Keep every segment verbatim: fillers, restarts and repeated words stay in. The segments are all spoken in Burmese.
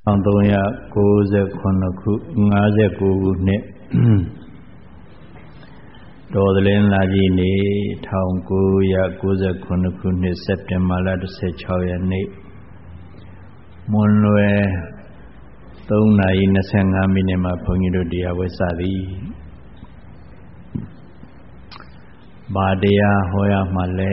three ninety-nineခုfifty-nineခုနှစ်တော်သလင်းလာကြီးနေ့nineteen ninety-nineခုနှစ်စက်တင်ဘာလsixteenရက်နေ့မွန်းလွယ်threeနာရီtwenty-fiveမိနစ်မှာဘုန်းကြီးတို့တရားဝဲစသည်ဘာတရားဟောရမှာလဲ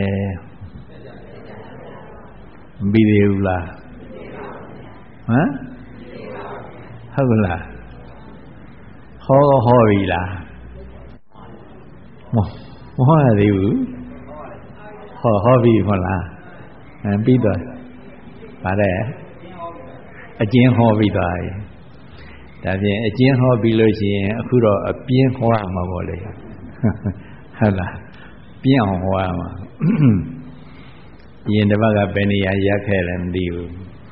မပြီးသေးဘူးလားဟမ်ဟုတ်လားဟောဟောပြီလားမဟောရသေးဘူးဟောဟောပြီမဟုတ်လားအဲပြီးတော့ဗါတဲ့အကျဉ်းဟောပြီးသွားပြီဒါဖြင့်အကျဉ်းဟောပြီးလို့ရှိရင်အခုတော့အပြင်းဟောရမှာပေါ့လေဟုတ်လားပြင်းအောင်ဟောရမှာရင်တစ်ပတ်ကဘယ်နေရာရက်ခဲ့လဲမသိဘူး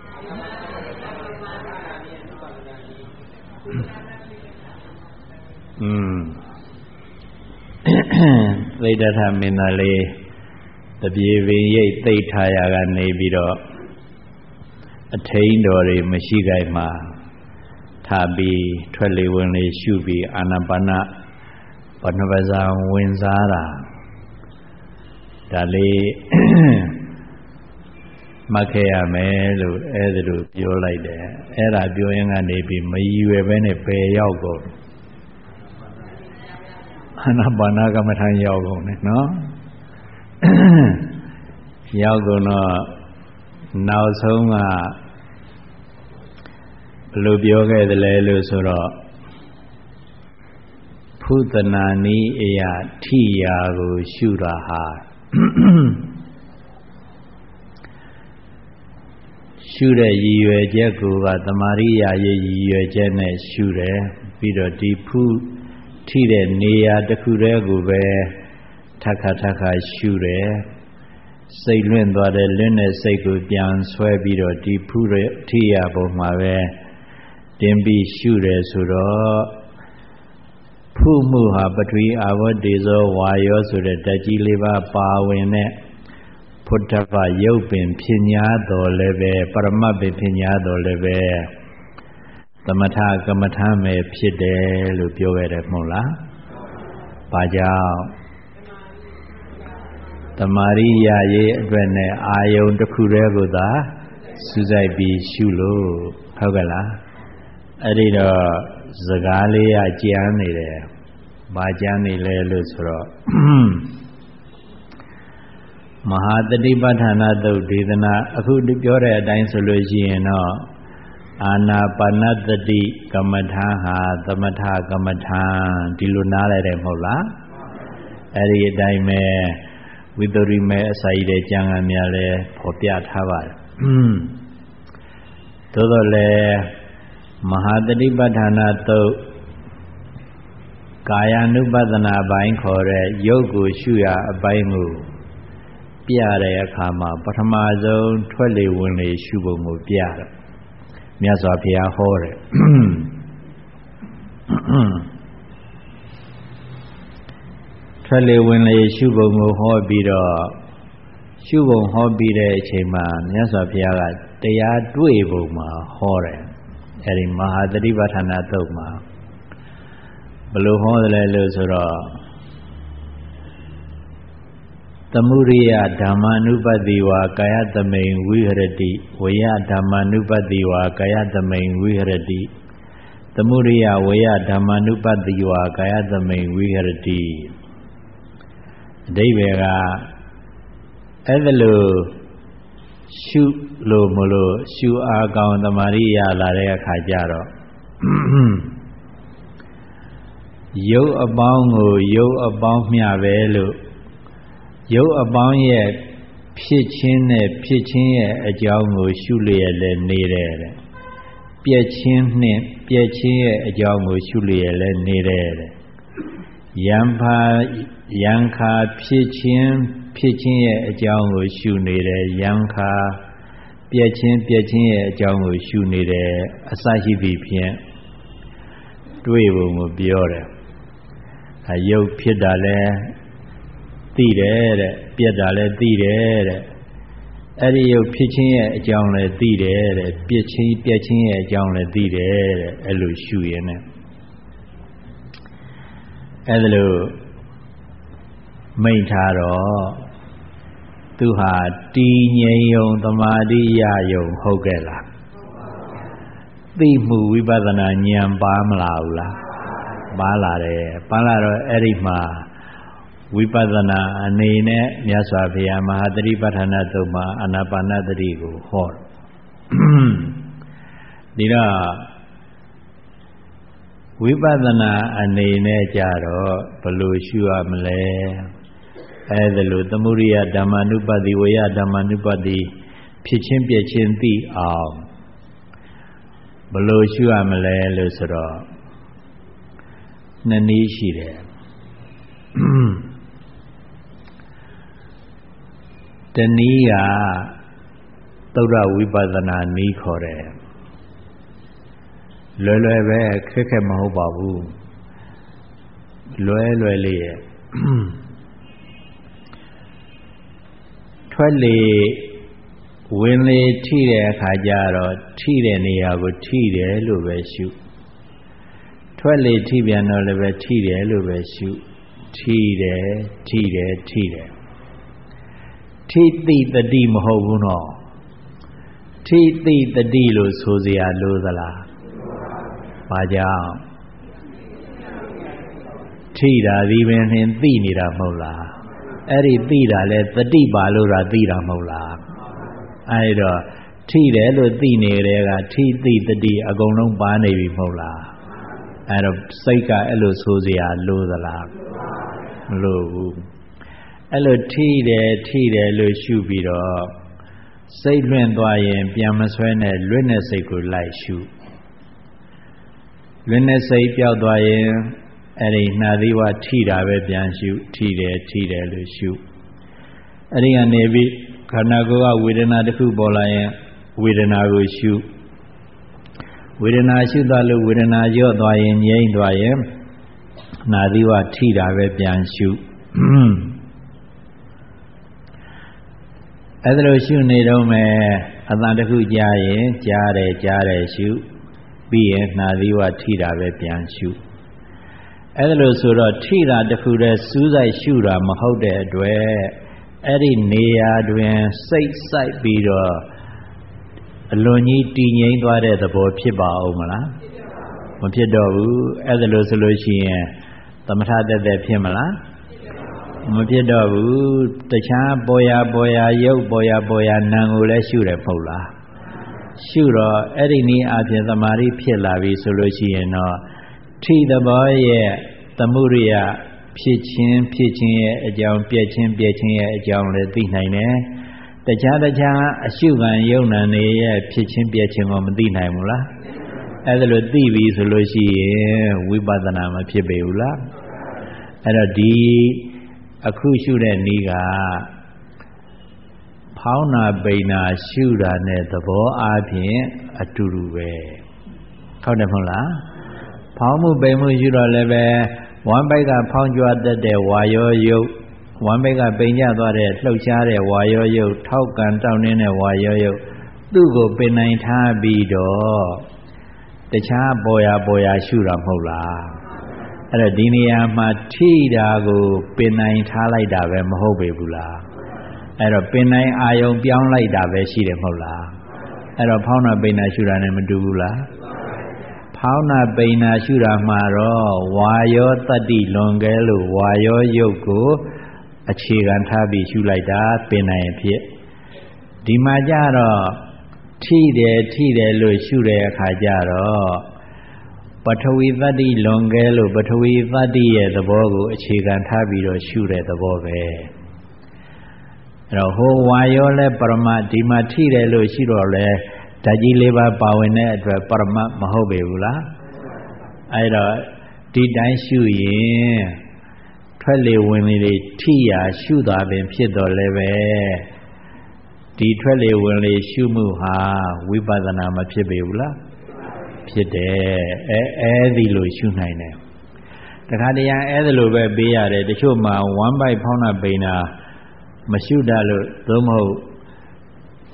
อืมသိတ္တထမင်းသားလေးတပြေပင်ရိပ်သိဋ္ဌာယာကနေပြီးတော့အထိန်တော်တွေမရှိကြိုက်မှာထားပြီးထွက်လေဝင်လေရှုပြီးအာနာပါနဘဏ္ဍပဇာဝင်စားတာဒါလေးမှတ်ခဲ့ရမယ်လို့အဲ့ဒါလိုပြောလိုက်တယ်အဲ့ဒါပြောရင်ကနေပြီးမရည်ရွယ်ပဲနဲ့ပယ်ရောက်ကုန်အာနာပါနကမ္မထာရောက်ကုန်တယ်နော်ရောက်ကုန်တော့နောက်ဆုံးကဘယ်လိုပြောခဲ့သလဲလို့ဆိုတော့ဖုသနာနီးအရာထိရာကိုရှုတာဟာရှုတဲ့ရည်ရွယ်ချက်ကိုကသမာရိယာရဲ့ရည်ရွယ်ချက်နဲ့ရှုတယ်ပြီးတော့ဒီဖုထိတဲ့နေရာတစ်ခုတည်းကိုပဲထပ်ခါထပ်ခါရှုတယ်စိတ်လွင့်သွားတဲ့လွင့်တဲ့စိတ်ကိုပြန်ဆွဲပြီးတော့ဒီဖုထိရာပုံမှာပဲတင်ပြီးရှုတယ်ဆိုတော့ဖုမှုဟာပထဝီအာဝတ္တေဇောဝါယောဆိုတဲ့ဓာတ်ကြီးလေးပါပါဝင်တဲ့ဖုဒ္ဓဗရုပ်ပင်ဖြစ်냐တော်လည်းပဲပရမတ်ပင်ဖြစ်냐တော်လည်းပဲသမထကမ္မထာမယ်ဖြစ်တယ်လို့ပြောခဲ့တယ်မဟုတ်လား။ဘာကြောင့်တမာရိယာရေးအတွက်နဲ့အာယုံတစ်ခုတည်းကိုသာစူးစိုက်ပြီးရှုလို့ဟုတ်ကဲ့လား။အဲ့ဒီတော့စကားလေးကကြမ်းနေတယ်။ဘာကြမ်းနေလဲလို့ဆိုတော့မဟာတတိပဋ္ဌာနာသုတ်ဒေသနာအခုပြောတဲ့အတိုင်းဆိုလို့ရှိရင်တော့အာနာပါနသတိကမ္မထာဟာသမထကမ္မထာဒီလိုနားလဲတယ်မဟုတ်လားအဲ့ဒီအတိုင်းပဲဝိတ္တရိမေအစာရတဲ့ကျမ်းဂန်များလဲဖော်ပြထားပါတယ်သို့တော်လည်းမဟာတတိပဋ္ဌာနာသုတ်ကာယ ानु ပဒနာပိုင်းခေါ်တဲ့ရုပ်ကိုရှုရအပိုင်းကိုပြတဲ့အခါမှာပထမဆုံးထွက်လေဝင်လေရှုပုံကိုပြတယ်မြတ်စွာဘုရားဟောတယ်ထွက်လေဝင်လေရှုပုံကိုဟောပြီးတော့ရှုပုံဟောပြီးတဲ့အချိန်မှာမြတ်စွာဘုရားကတရားတွေ့ပုံမှာဟောတယ်အဲဒီမဟာတတိပဋ္ဌာနာသုတ်မှာဘယ်လိုဟောတယ်လဲလို့ဆိုတော့သမုရိယဓမ္မာနုပတ္တိဝါကာယသမိန်ဝိဟရတိဝယဓမ္မာနုပတ္တိဝါကာယသမိန်ဝိဟရတိသမုရိယဝယဓမ္မာနုပတ္တိဝါကာယသမိန်ဝိဟရတိအဓိပ္ပာယ်ကအဲ့ဒါလို့ရှုလို့မလို့ရှုအားကောင်းသမာဓိရလာတဲ့အခါကျတော့ရုပ်အပေါင်းကိုရုပ်အပေါင်းမျှပဲလို့ရုပ်အပေါင်းရဲ့ဖြစ်ခြင်းနဲ့ဖြစ်ခြင်းရဲ့အကြောင်းကိုရှုလျက်လည်းနေတယ်တဲ့ပြည့်ခြင်းနှင့်ပြည့်ခြင်းရဲ့အကြောင်းကိုရှုလျက်လည်းနေတယ်တဲ့ယံဖာယံခါဖြစ်ခြင်းဖြစ်ခြင်းရဲ့အကြောင်းကိုရှုနေတယ်ယံခါပြည့်ခြင်းပြည့်ခြင်းရဲ့အကြောင်းကိုရှုနေတယ်အစရှိသည်ဖြင့်တွေ့ပုံကိုပြောတယ်အယုတ်ဖြစ်တာလဲသိတယ်တဲ့ပြက်တာလည်းသိတယ်တဲ့အဲ့ဒီရုပ်ဖြစ်ခြင်းရဲ့အကြောင်းလည်းသိတယ်တဲ့ပြည့်ချင်းပြည့်ချင်းရဲ့အကြောင်းလည်းသိတယ်တဲ့အဲ့လိုရှုရင်းနဲ့အဲ့ဒါလို့မိန့်ထားတော့သူဟာတည်ငြိမ်ယုံသမာဓိရယုံဟုတ်ကဲ့လားသိမှုဝိပဿနာဉာဏ်ပါမလားဘူးလားပါလာတယ်ပါလာတော့အဲ့ဒီမှာဝိပဿနာအနေနဲ့မြတ်စွာဘုရားမဟာသတိပဋ္ဌာန်သုတ်မှာအာနာပါနသတိကိုဟောဒီတော့ဝိပဿနာအနေနဲ့ကြတော့ဘယ်လိုရှုရမလဲအဲ့ဒါလို့သမုဒိယဓမ္မာနုပတ္တိဝေယဓမ္မာနုပတ္တိဖြစ်ချင်းပြည့်ချင်းသိအောင်ဘယ်လိုရှုရမလဲလို့ဆိုတော့နှစ်နည်းရှိတယ်တနည်းကသုဒ္ဓဝိပဿနာနည်းခေါ်တယ်လွယ်လွယ်ပဲခက်ခက်မဟုတ်ပါဘူးလွယ်လွယ်လေးရဲ့ထွက်လေဝင်လေထိတဲ့အခါကျတော့ထိတဲ့နေရာကိုထိတယ်လို့ပဲရှုထွက်လေထိပြန်တော့လည်းပဲထိတယ်လို့ပဲရှုထိတယ်ထိတယ်ထိတယ်ထိတိတတိမဟုတ်ဘူးနော်ထိတိတတိလို့ဆိုစရာလိုသလားဘာကြောင့်ထိတာဒီပင်နှင်သိနေတာမဟုတ်လားအဲ့ဒီသိတာလဲတတိပါလို့တာသိတာမဟုတ်လားအဲ့တော့ထိတယ်လို့သိနေတဲ့ကထိတိတတိအကုန်လုံးပါနေပြီမဟုတ်လားအဲ့တော့စိတ်ကအဲ့လိုဆိုစရာလိုသလားမလိုဘူးအဲ့လိုထိတယ်ထိတယ်လို့ရှုပြီးတော့စိတ်လွင့်သွားရင်ပြန်မဆွဲနဲ့လွင့်တဲ့စိတ်ကိုလိုက်ရှုလွင့်တဲ့စိတ်ပျောက်သွားရင်အဲ့ဒီနှာသီးဝထိတာပဲပြန်ရှုထိတယ်ထိတယ်လို့ရှုအဲ့ဒီကနေပြီးခန္ဓာကိုယ်ကဝေဒနာတစ်ခုပေါ်လာရင်ဝေဒနာကိုရှုဝေဒနာရှုသွားလို့ဝေဒနာကြော့သွားရင်ငြိမ့်သွားရင်နှာသီးဝထိတာပဲပြန်ရှုအဲ့ဒါလို့ရှုနေတော့မယ်အတန်တစ်ခုကြားရင်ကြားတယ်ကြားတယ်ရှုပြီးရင်နှာသီးဝထိတာပဲပြန်ရှုအဲ့ဒါလို့ဆိုတော့ထိတာတစ်ခုတည်းစူးစိုက်ရှုတာမဟုတ်တဲ့အတွက်အဲ့ဒီနေရာတွင်စိတ်စိုက်ပြီးတော့အလွန်ကြီးတည်ငြိမ်သွားတဲ့သဘောဖြစ်ပါဦးမလားမဖြစ်တော့ဘူးအဲ့ဒါလို့ဆိုလို့ရှိရင်သမထတက်တက်ဖြစ်မလားမဖြစ်တော့ဘူးတခြားပေါ်ရပေါ်ရရုပ်ပေါ်ရပေါ်ရနာမ်ကိုလည်းရှုတယ်မဟုတ်လားရှုတော့အဲ့ဒီနည်းအပြင်သမာဓိဖြစ်လာပြီဆိုလို့ရှိရင်တော့ထိသဘောရဲ့သမုဒိယဖြစ်ခြင်းဖြစ်ခြင်းရဲ့အကြောင်းပြည့်ခြင်းပြည့်ခြင်းရဲ့အကြောင်းလည်းသိနိုင်တယ်တခြားတခြားအရှုခံယုံနာနေရဲ့ဖြစ်ခြင်းပြည့်ခြင်းကိုမသိနိုင်ဘူးလားအဲ့ဒါလို့သိပြီဆိုလို့ရှိရင်ဝိပဿနာမဖြစ်ပေဘူးလားအဲ့တော့ဒီအခုရှုတဲ့နည်းကဖောင်းနာပိန်နာရှုတာနဲ့သဘောအားဖြင့်အတူတူပဲဟုတ်တယ်မဟုတ်လားဖောင်းမှုပိန်မှုရှုတော့လည်းပဲဝမ်းပိုက်ကဖောင်းကြွတတ်တဲ့ဝါယောယုတ်ဝမ်းပိုက်ကပိန်ကျသွားတဲ့လှုပ်ရှားတဲ့ဝါယောယုတ်ထောက်ကန်တောင်းနေတဲ့ဝါယောယုတ်သူ့ကိုပင်နိုင်ထားပြီးတော့တခြားပေါ်ရပေါ်ရရှုတာမဟုတ်လားအဲ့တော့ဒီနေရာမှာထိတာကိုပင်နိုင်ထားလိုက်တာပဲမဟုတ်ပေဘူးလားအဲ့တော့ပင်နိုင်အာယုံပြောင်းလိုက်တာပဲရှိတယ်မဟုတ်လားအဲ့တော့ဖောင်းနာပိန်နာရှုတာနဲ့မတူဘူးလားဖောင်းနာပိန်နာရှုတာမှာတော့ဝါယောတတ္တိလွန်ကဲလို့ဝါယောယုတ်ကိုအခြေခံထားပြီးရှုလိုက်တာပင်နိုင်ဖြစ်ဒီမှာကြတော့ထိတယ်ထိတယ်လို့ရှုတဲ့အခါကျတော့ပထဝီတတ္တိလွန်ကဲလို့ပထဝီတတ္တိရဲ့သဘောကိုအခြေခံထားပြီးတော့ရှုတဲ့သဘောပဲအဲ့တော့ဟိုဝါယောလဲပရမဒီမှာထိတယ်လို့ရှိတော့လဲဓာတ်ကြီးလေးပါပါဝင်တဲ့အတွက်ပရမမဟုတ်ပေဘူးလားအဲ့တော့ဒီတိုင်းရှုရင်ထွက်လေဝင်လေထိရာရှုတာပင်ဖြစ်တော်လဲပဲဒီထွက်လေဝင်လေရှုမှုဟာဝိပဿနာမဖြစ်ပေဘူးလားဖြစ်တယ်အဲအဲဒီလိုရှုနိုင်တယ်တခါတရံအဲဒီလိုပဲပေးရတယ်တချို့မှာဝမ်းပိုက်ဖောင်းတာပိန်တာမရှုတတ်လို့သို့မဟုတ်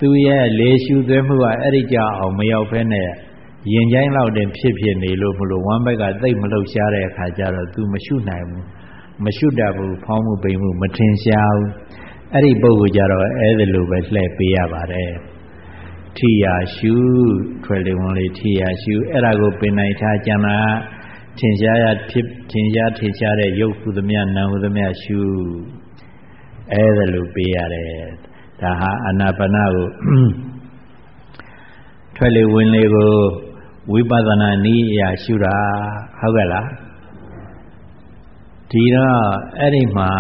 သူရဲ့လေရှုသွဲမှုကအဲ့ဒီကြောင့်အောင်မရောက်ဖဲနဲ့ရင်ချိုင်းလောက်တင်ဖြစ်ဖြစ်နေလို့မလို့ဝမ်းဘက်ကသိပ်မလှုပ်ရှားတဲ့အခါကျတော့ तू မရှုနိုင်ဘူးမရှုတတ်ဘူးဖောင်းမှုပိန်မှုမထင်ရှားဘူးအဲ့ဒီပုဂ္ဂိုလ်ကြတော့အဲ့ဒါလိုပဲလှည့်ပေးရပါတယ်ထိယာရှုထွက်လေဝင်လေထိယာရှုအဲ့ဒါကိုပင်နိုင်ထားကြမှာထင်ရှားရဖြစ်ထင်ရှားထင်ရှားတဲ့ရုပ်ဟုသမျှနာမ်ဟုသမျှရှုအဲ့ဒါလိုပေးရတယ်ဒါဟာအာနာပါနကိုထွက်လေဝင်လေကိုဝိပဿနာနည်းအရာရှုတာဟုတ်ကဲ့လားဒီတော့အဲ့ဒီမှာ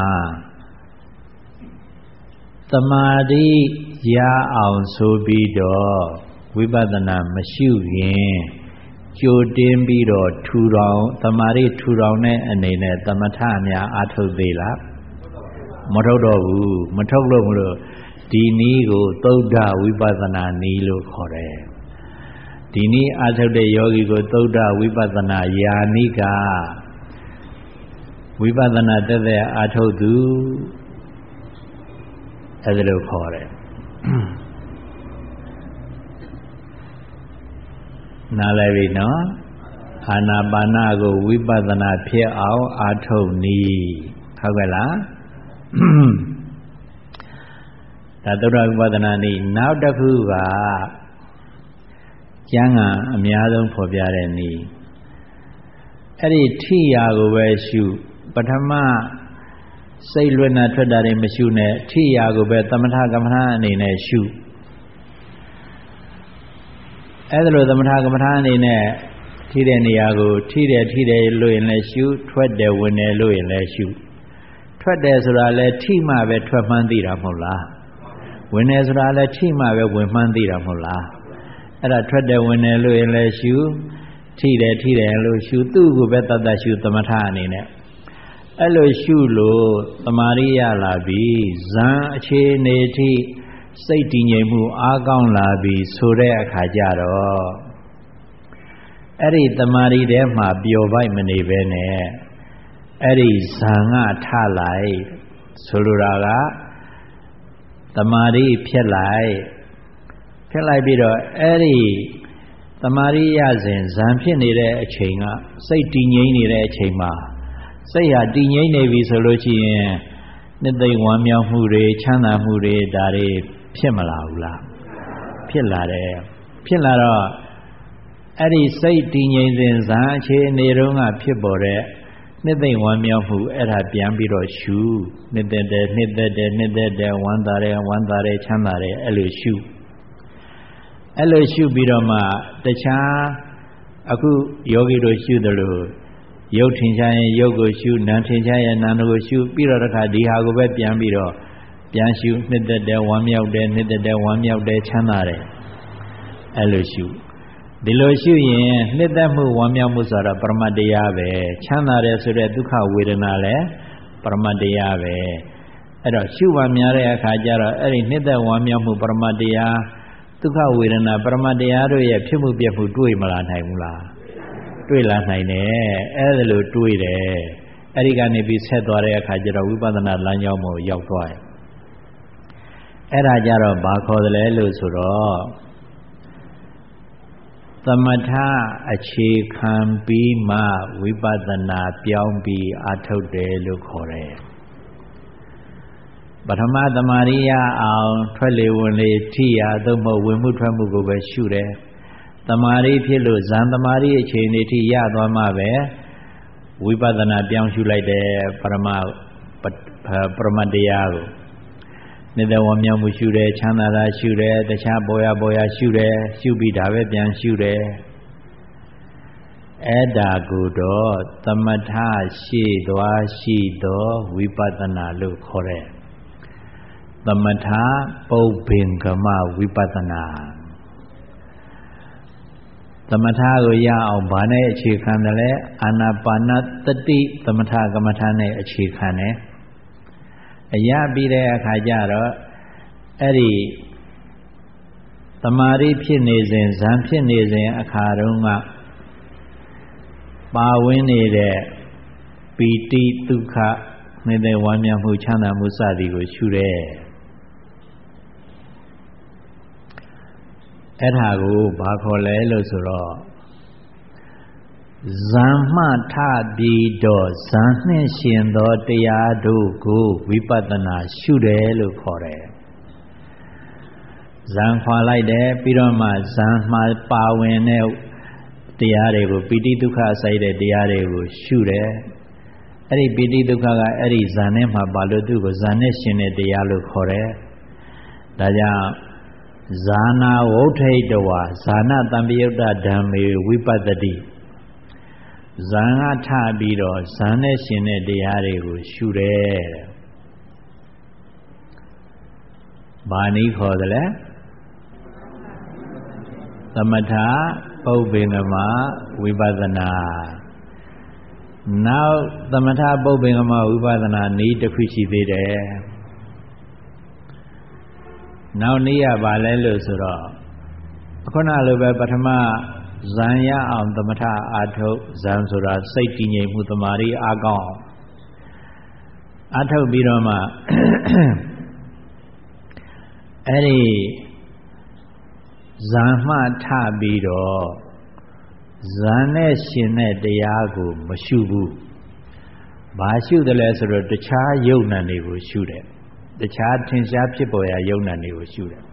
သမာဓိရအောင်ဆိုပြီးတော့ဝိပဿနာမရှုရင်ကြိုတင်ပြီးတော့ထူထောင်သမာဓိထူထောင်တဲ့အနေနဲ့သမထအများအာထုတ်သေးလားမထုတ်တော့ဘူးမထုတ်လို့မလို့ဒီနည်းကိုသုဒ္ဓဝိပဿနာနည်းလို့ခေါ်တယ်ဒီနည်းအာထုတ်တဲ့ယောဂီကိုသုဒ္ဓဝိပဿနာယာနိကဝိပဿနာတက်တဲ့အာထုတ်သူအဲ့ဒါလို့ခေါ်တယ်နားလည်ပြီနော်အာနာပါနကိုဝိပဿနာဖြစ်အောင်အာထုတ်နည်းဟုတ်ကဲ့လားဒါသုဒ္ဓဝိပဿနာနည်းနောက်တစ်ခုကကျမ်းဂန်အများဆုံးဖော်ပြတဲ့နည်းအဲ့ဒီထိယာကိုပဲရှုပထမစိတ်လွတ်နာထွက်တာတွေမရှုနဲ့ထိယာကိုပဲသမထကမ္မထာအနေနဲ့ရှုအဲ့ဒါလိုသမထကမ္မထာအနေနဲ့ထိတဲ့နေရာကိုထိတယ်ထိတယ်လို့ရင်လည်းရှုထွက်တယ်ဝင်တယ်လို့ရင်လည်းရှုထွက်တယ်ဆိုတာလည်းထိမှပဲထွက်မှန်းသိတာမဟုတ်လားဝင်တယ်ဆိုတာလည်းထိမှပဲဝင်မှန်းသိတာမဟုတ်လားအဲ့ဒါထွက်တယ်ဝင်တယ်လို့ရင်လည်းရှုထိတယ်ထိတယ်လို့ရှုသူ့ကိုပဲတတ်တတ်ရှုသမထအနေနဲ့အဲ့လိုရှုလို့သမာဓိရလာပြီဇံအခြေအနေထိစိတ်တည်ငြိမ်မှုအားကောင်းလာပြီဆိုတဲ့အခါကျတော့အဲ့ဒီသမာဓိထဲမှာပျော်ပိုက်မနေပဲနဲ့အဲ့ဒီဇံကထလိုက်ဆိုလိုတာကသမာဓိဖြစ်လိုက်ဖြစ်လိုက်ပြီးတော့အဲ့ဒီသမာဓိရစဉ်ဇံဖြစ်နေတဲ့အချိန်ကစိတ်တည်ငြိမ်နေတဲ့အချိန်မှာစိတ်ဟာတည်ငြိမ်နေပြီဆိုလို့ရှိရင်နှစ်သိမ့်ဝမ်းမြောက်မှုတွေချမ်းသာမှုတွေဒါတွေဖြစ်မလာဘူးလားဖြစ်လာတယ်ဖြစ်လာတော့အဲ့ဒီစိတ်တည်ငြိမ်စဉ်ဇာအခြေအနေတုန်းကဖြစ်ပေါ်တဲ့နှစ်သိမ့်ဝမ်းမြောက်မှုအဲ့ဒါပြန်ပြီးတော့ရှုနှစ်သက်တယ်နှစ်သက်တယ်နှစ်သက်တယ်ဝမ်းသာတယ်ဝမ်းသာတယ်ချမ်းသာတယ်အဲ့လိုရှုအဲ့လိုရှုပြီးတော့မှတခြားအခုယောဂီတို့ရှုတယ်လို့ရုပ်ထင်ရှားရင်ရုပ်ကိုရှုနာမ်ထင်ရှားရင်နာမ်ကိုရှုပြီးတော့တခါဒီဟာကိုပဲပြန်ပြီးတော့ပြန်ရှုနှစ်သက်တယ်ဝမ်းမြောက်တယ်နှစ်သက်တယ်ဝမ်းမြောက်တယ်ချမ်းသာတယ်အဲ့လိုရှုဒီလိုရှုရင်နှစ်သက်မှုဝမ်းမြောက်မှုဆိုတာပရမတ္တရားပဲချမ်းသာတယ်ဆိုတဲ့ဒုက္ခဝေဒနာလည်းပရမတ္တရားပဲအဲ့တော့ရှုပါများတဲ့အခါကျတော့အဲ့ဒီနှစ်သက်ဝမ်းမြောက်မှုပရမတ္တရားဒုက္ခဝေဒနာပရမတ္တရားတို့ရဲ့ဖြစ်မှုပြမှုတွေ့မလာနိုင်ဘူးလားတွေ့လာနိုင်တယ်အဲ့ဒါလိုတွေ့တယ်အဲ့ဒီကနေပြီးဆက်သွားတဲ့အခါကျတော့ဝိပဿနာလမ်းကြောင်းပေါ်ရောက်သွားတယ်အဲ့ဒါကြတော့ဘာခေါ်တယ်လဲလို့ဆိုတော့သမထအခြေခံပြီးမှဝိပဿနာပြောင်းပြီးအာထုတ်တယ်လို့ခေါ်တယ်ပထမသမารိယအောင်ထွက်လေဝင်လေထိရသို့မဟုတ်ဝင်မှုထွက်မှုကိုပဲရှုတယ်သမာဓိဖြစ်လို့ဇန်သမာဓိအခြေအနေထိရသွားမှပဲဝိပဿနာပြောင်းရှုလိုက်တယ်ပရမပရမတရားကိုနှစ်သက်ဝမ်းမြောက်မှုရှုတယ်ချမ်းသာတာရှုတယ်တခြားပေါ်ရပေါ်ရရှုတယ်ရှုပြီးဒါပဲပြန်ရှုတယ်အဲ့ဒါကိုတော့သမထရှိသွားရှိသောဝိပဿနာလို့ခေါ်တယ်သမထပုပ္ပင်္ဂမဝိပဿနာသမထကိုရအောင်ဗာနဲ့အခြေခံတယ်လဲအာနာပါနတတိသမထကမ္မထာနဲ့အခြေခံတယ်အရပြီးတဲ့အခါကျတော့အဲ့ဒီသမာဓိဖြစ်နေစဉ်ဇံဖြစ်နေစဉ်အခါတုန်းကပါဝင်နေတဲ့ပီတိဒုက္ခနေတဲ့ဝမ်းမြောက်မှုချမ်းသာမှုစသည်ကိုရှုတယ်အဲ့ဒါကိုဘာခေါ်လဲလို့ဆိုတော့ဇံမှထပြီးတော့ဇံနှင့်ရှင်သောတရားတို့ကိုဝိပဿနာရှုတယ်လို့ခေါ်တယ်ဇံခွာလိုက်တယ်ပြီးတော့မှဇံမှာပါဝင်တဲ့တရားတွေကိုပိဋိဒုက္ခဆိုင်တဲ့တရားတွေကိုရှုတယ်အဲ့ဒီပိဋိဒုက္ခကအဲ့ဒီဇံနဲ့မှာပါလို့သူ့ကိုဇံနဲ့ရှင်တဲ့တရားလို့ခေါ်တယ်ဒါကြောင့်ဇာနာဝုဋ္ဌိတဝါဇာနာတံပယုတ်တဓမ္မေဝိပဿတိဇံကထပြီးတော့ဇံနဲ့ရှင်တဲ့တရားတွေကိုရှုတယ်တဲ့ဘာနည်းခေါ်တယ်လဲသမထပုပ္ပေငမဝိပဿနာနောက်သမထပုပ္ပေငမဝိပဿနာနည်းတစ်ခုရှိသေးတယ်နောက်နည်းရပါလဲလို့ဆိုတော့ခုနလိုပဲပထမဇံရအောင်သမထအာထုတ်ဇံဆိုတာစိတ်တည်ငြိမ်မှုတမာရီအားကောင်းအာထုတ်ပြီးတော့မှအဲ့ဒီဇံမှထပြီးတော့ဇံနဲ့ရှင်တဲ့တရားကိုမရှုဘူးဘာရှုတယ်လဲဆိုတော့တခြားယုံနာတွေကိုရှုတယ်တခြားထင်ရှားဖြစ်ပေါ်ရာယုံနာတွေကိုရှုတယ်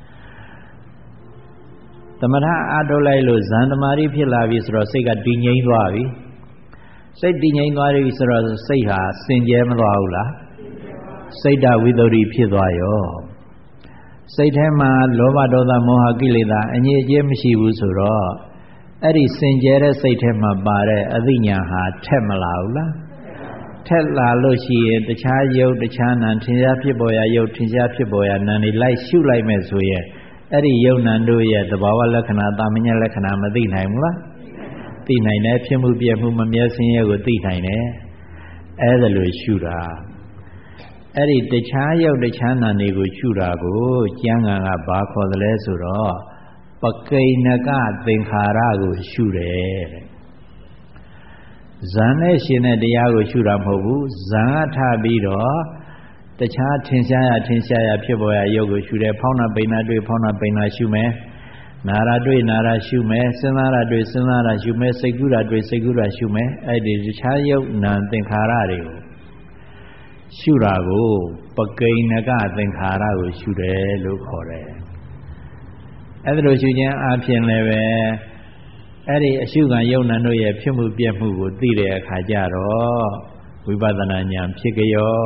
သမထအာထုတ်လိုက်လို့ဇံတမာရီဖြစ်လာပြီဆိုတော့စိတ်ကတည်ငြိမ်သွားပြီစိတ်တည်ငြိမ်သွားပြီဆိုတော့စိတ်ဟာစင်ကြဲမသွားဘူးလားစိတ်တဝိတ္တိဖြစ်သွားရောစိတ်ထဲမှာလောဘဒေါသမောဟကိလေသာအငြိအကျေးမရှိဘူးဆိုတော့အဲ့ဒီစင်ကြဲတဲ့စိတ်ထဲမှာပါတဲ့အသိဉာဏ်ဟာထက်မလာဘူးလားထက်လာလို့ရှိရင်တခြားယုတ်တခြားနာထင်ရှားဖြစ်ပေါ်ရာယုတ်ထင်ရှားဖြစ်ပေါ်ရာနာတွေလိုက်ရှုလိုက်မဲ့ဆိုရင်အဲ့ဒီယုတ်နံတို့ရဲ့သဘာဝလက္ခဏာတာမညလက္ခဏာမသိနိုင်ဘူးလားသိနိုင်တယ်ဖြစ်မှုပြည့်မှုမမြဲစင်းရဲကိုသိနိုင်တယ်အဲ့ဒါလိုရှုတာအဲ့ဒီတခြားယုတ်တခြားနာတွေကိုရှုတာကိုကျမ်းဂန်ကဘာခေါ်တယ်လဲဆိုတော့ပကိဏကသင်္ခါရကိုရှုတယ်တဲ့ဇံနဲ့ရှင်တဲ့တရားကိုရှုတာမဟုတ်ဘူးဇံကထပြီးတော့တခြားထင်ရှားရထင်ရှားရဖြစ်ပေါ်ရယုတ်ကိုရှုတယ်ဖောင်းနာပိဏတွေ့ဖောင်းနာပိဏရှုမယ်နာရတွေ့နာရရှုမယ်စဉ်းစားရတွေ့စဉ်းစားရရှုမယ်စိတ်ကူးရတွေ့စိတ်ကူးရရှုမယ်အဲ့ဒီတခြားယုတ်နာသင်္ခါရတွေကိုရှုတာကိုပကိဏကသင်္ခါရကိုရှုတယ်လို့ခေါ်တယ်အဲ့ဒါလိုရှုခြင်းအပြင်လည်းပဲအဲ့ဒီအရှုခံယုတ်နံတို့ရဲ့ဖြစ်မှုပြည့်မှုကိုသိတဲ့အခါကျတော့ဝိပဿနာဉာဏ်ဖြစ်ကြော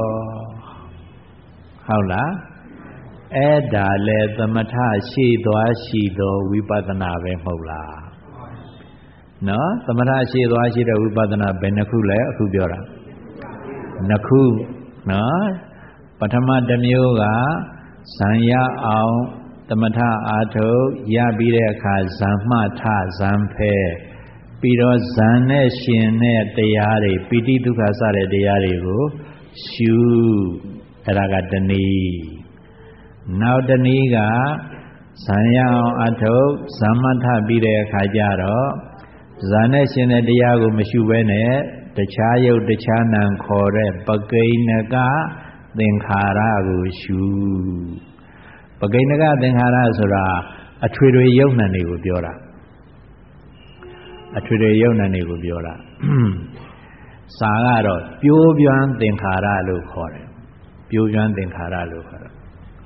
ဟုတ်လားအဲ့ဒါလေသမထရှိသွားရှိသောဝိပဿနာပဲမဟုတ်လားနော်သမထရှိသွားရှိတဲ့ဝိပဿနာဘယ်နှခုလဲအခုပြောတာနှစ်ခုနော်ပထမတစ်မျိုးကဇံရအောင်သမထအာထုတ်ရပြီးတဲ့အခါဇံမှထဇံဖဲပြီးတော့ဇံနဲ့ရှင်တဲ့တရားတွေပိဋိဒုက္ခစတဲ့တရားတွေကိုရှုအဲ့ဒါကတနည်းနောက်တနည်းကဇံရအောင်အထုတ်ဇံမှထပြီးတဲ့အခါကျတော့ဇာနဲ့ရှင်တဲ့တရားကိုမရှုဘဲနဲ့တခြားယုတ်တခြားနံခေါ်တဲ့ပကိဏကသင်္ခါရကိုရှုပကိဏကသင်္ခါရဆိုတာအထွေထွေယုတ်နံတွေကိုပြောတာအထွေထွေယုတ်နံတွေကိုပြောတာစာကတော့ပြိုးပြွမ်းသင်္ခါရလို့ခေါ်တယ်ပြိုးပြွမ်းသင်္ခါရလို့ခေါ်တယ်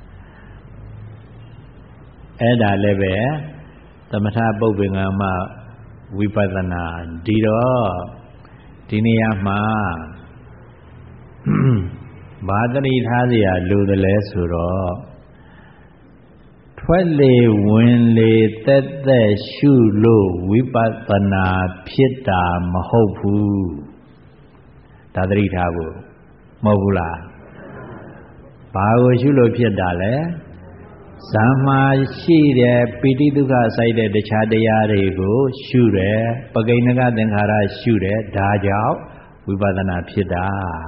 အဲ့ဒါလည်းပဲသမထပုပ္ပေငမဝိပဿနာဒီတော့ဒီနေရာမှာဘာတတိထားစရာလိုတယ်လဲဆိုတော့ထွက်လေဝင်လေတက်တက်ရှုလို့ဝိပဿနာဖြစ်တာမဟုတ်ဘူးဒါတတိထားဖို့မဟုတ်ဘူးလားဘာကိုရှုလို့ဖြစ်တာလဲဇာမာရှိတဲ့ပိဋိဒုက္ခဆိုင်တဲ့တခြားတရားတွေကိုရှုတယ်ပကိဏကသင်္ခါရရှုတယ်ဒါကြောင့်ဝိပဿနာဖြစ်တာ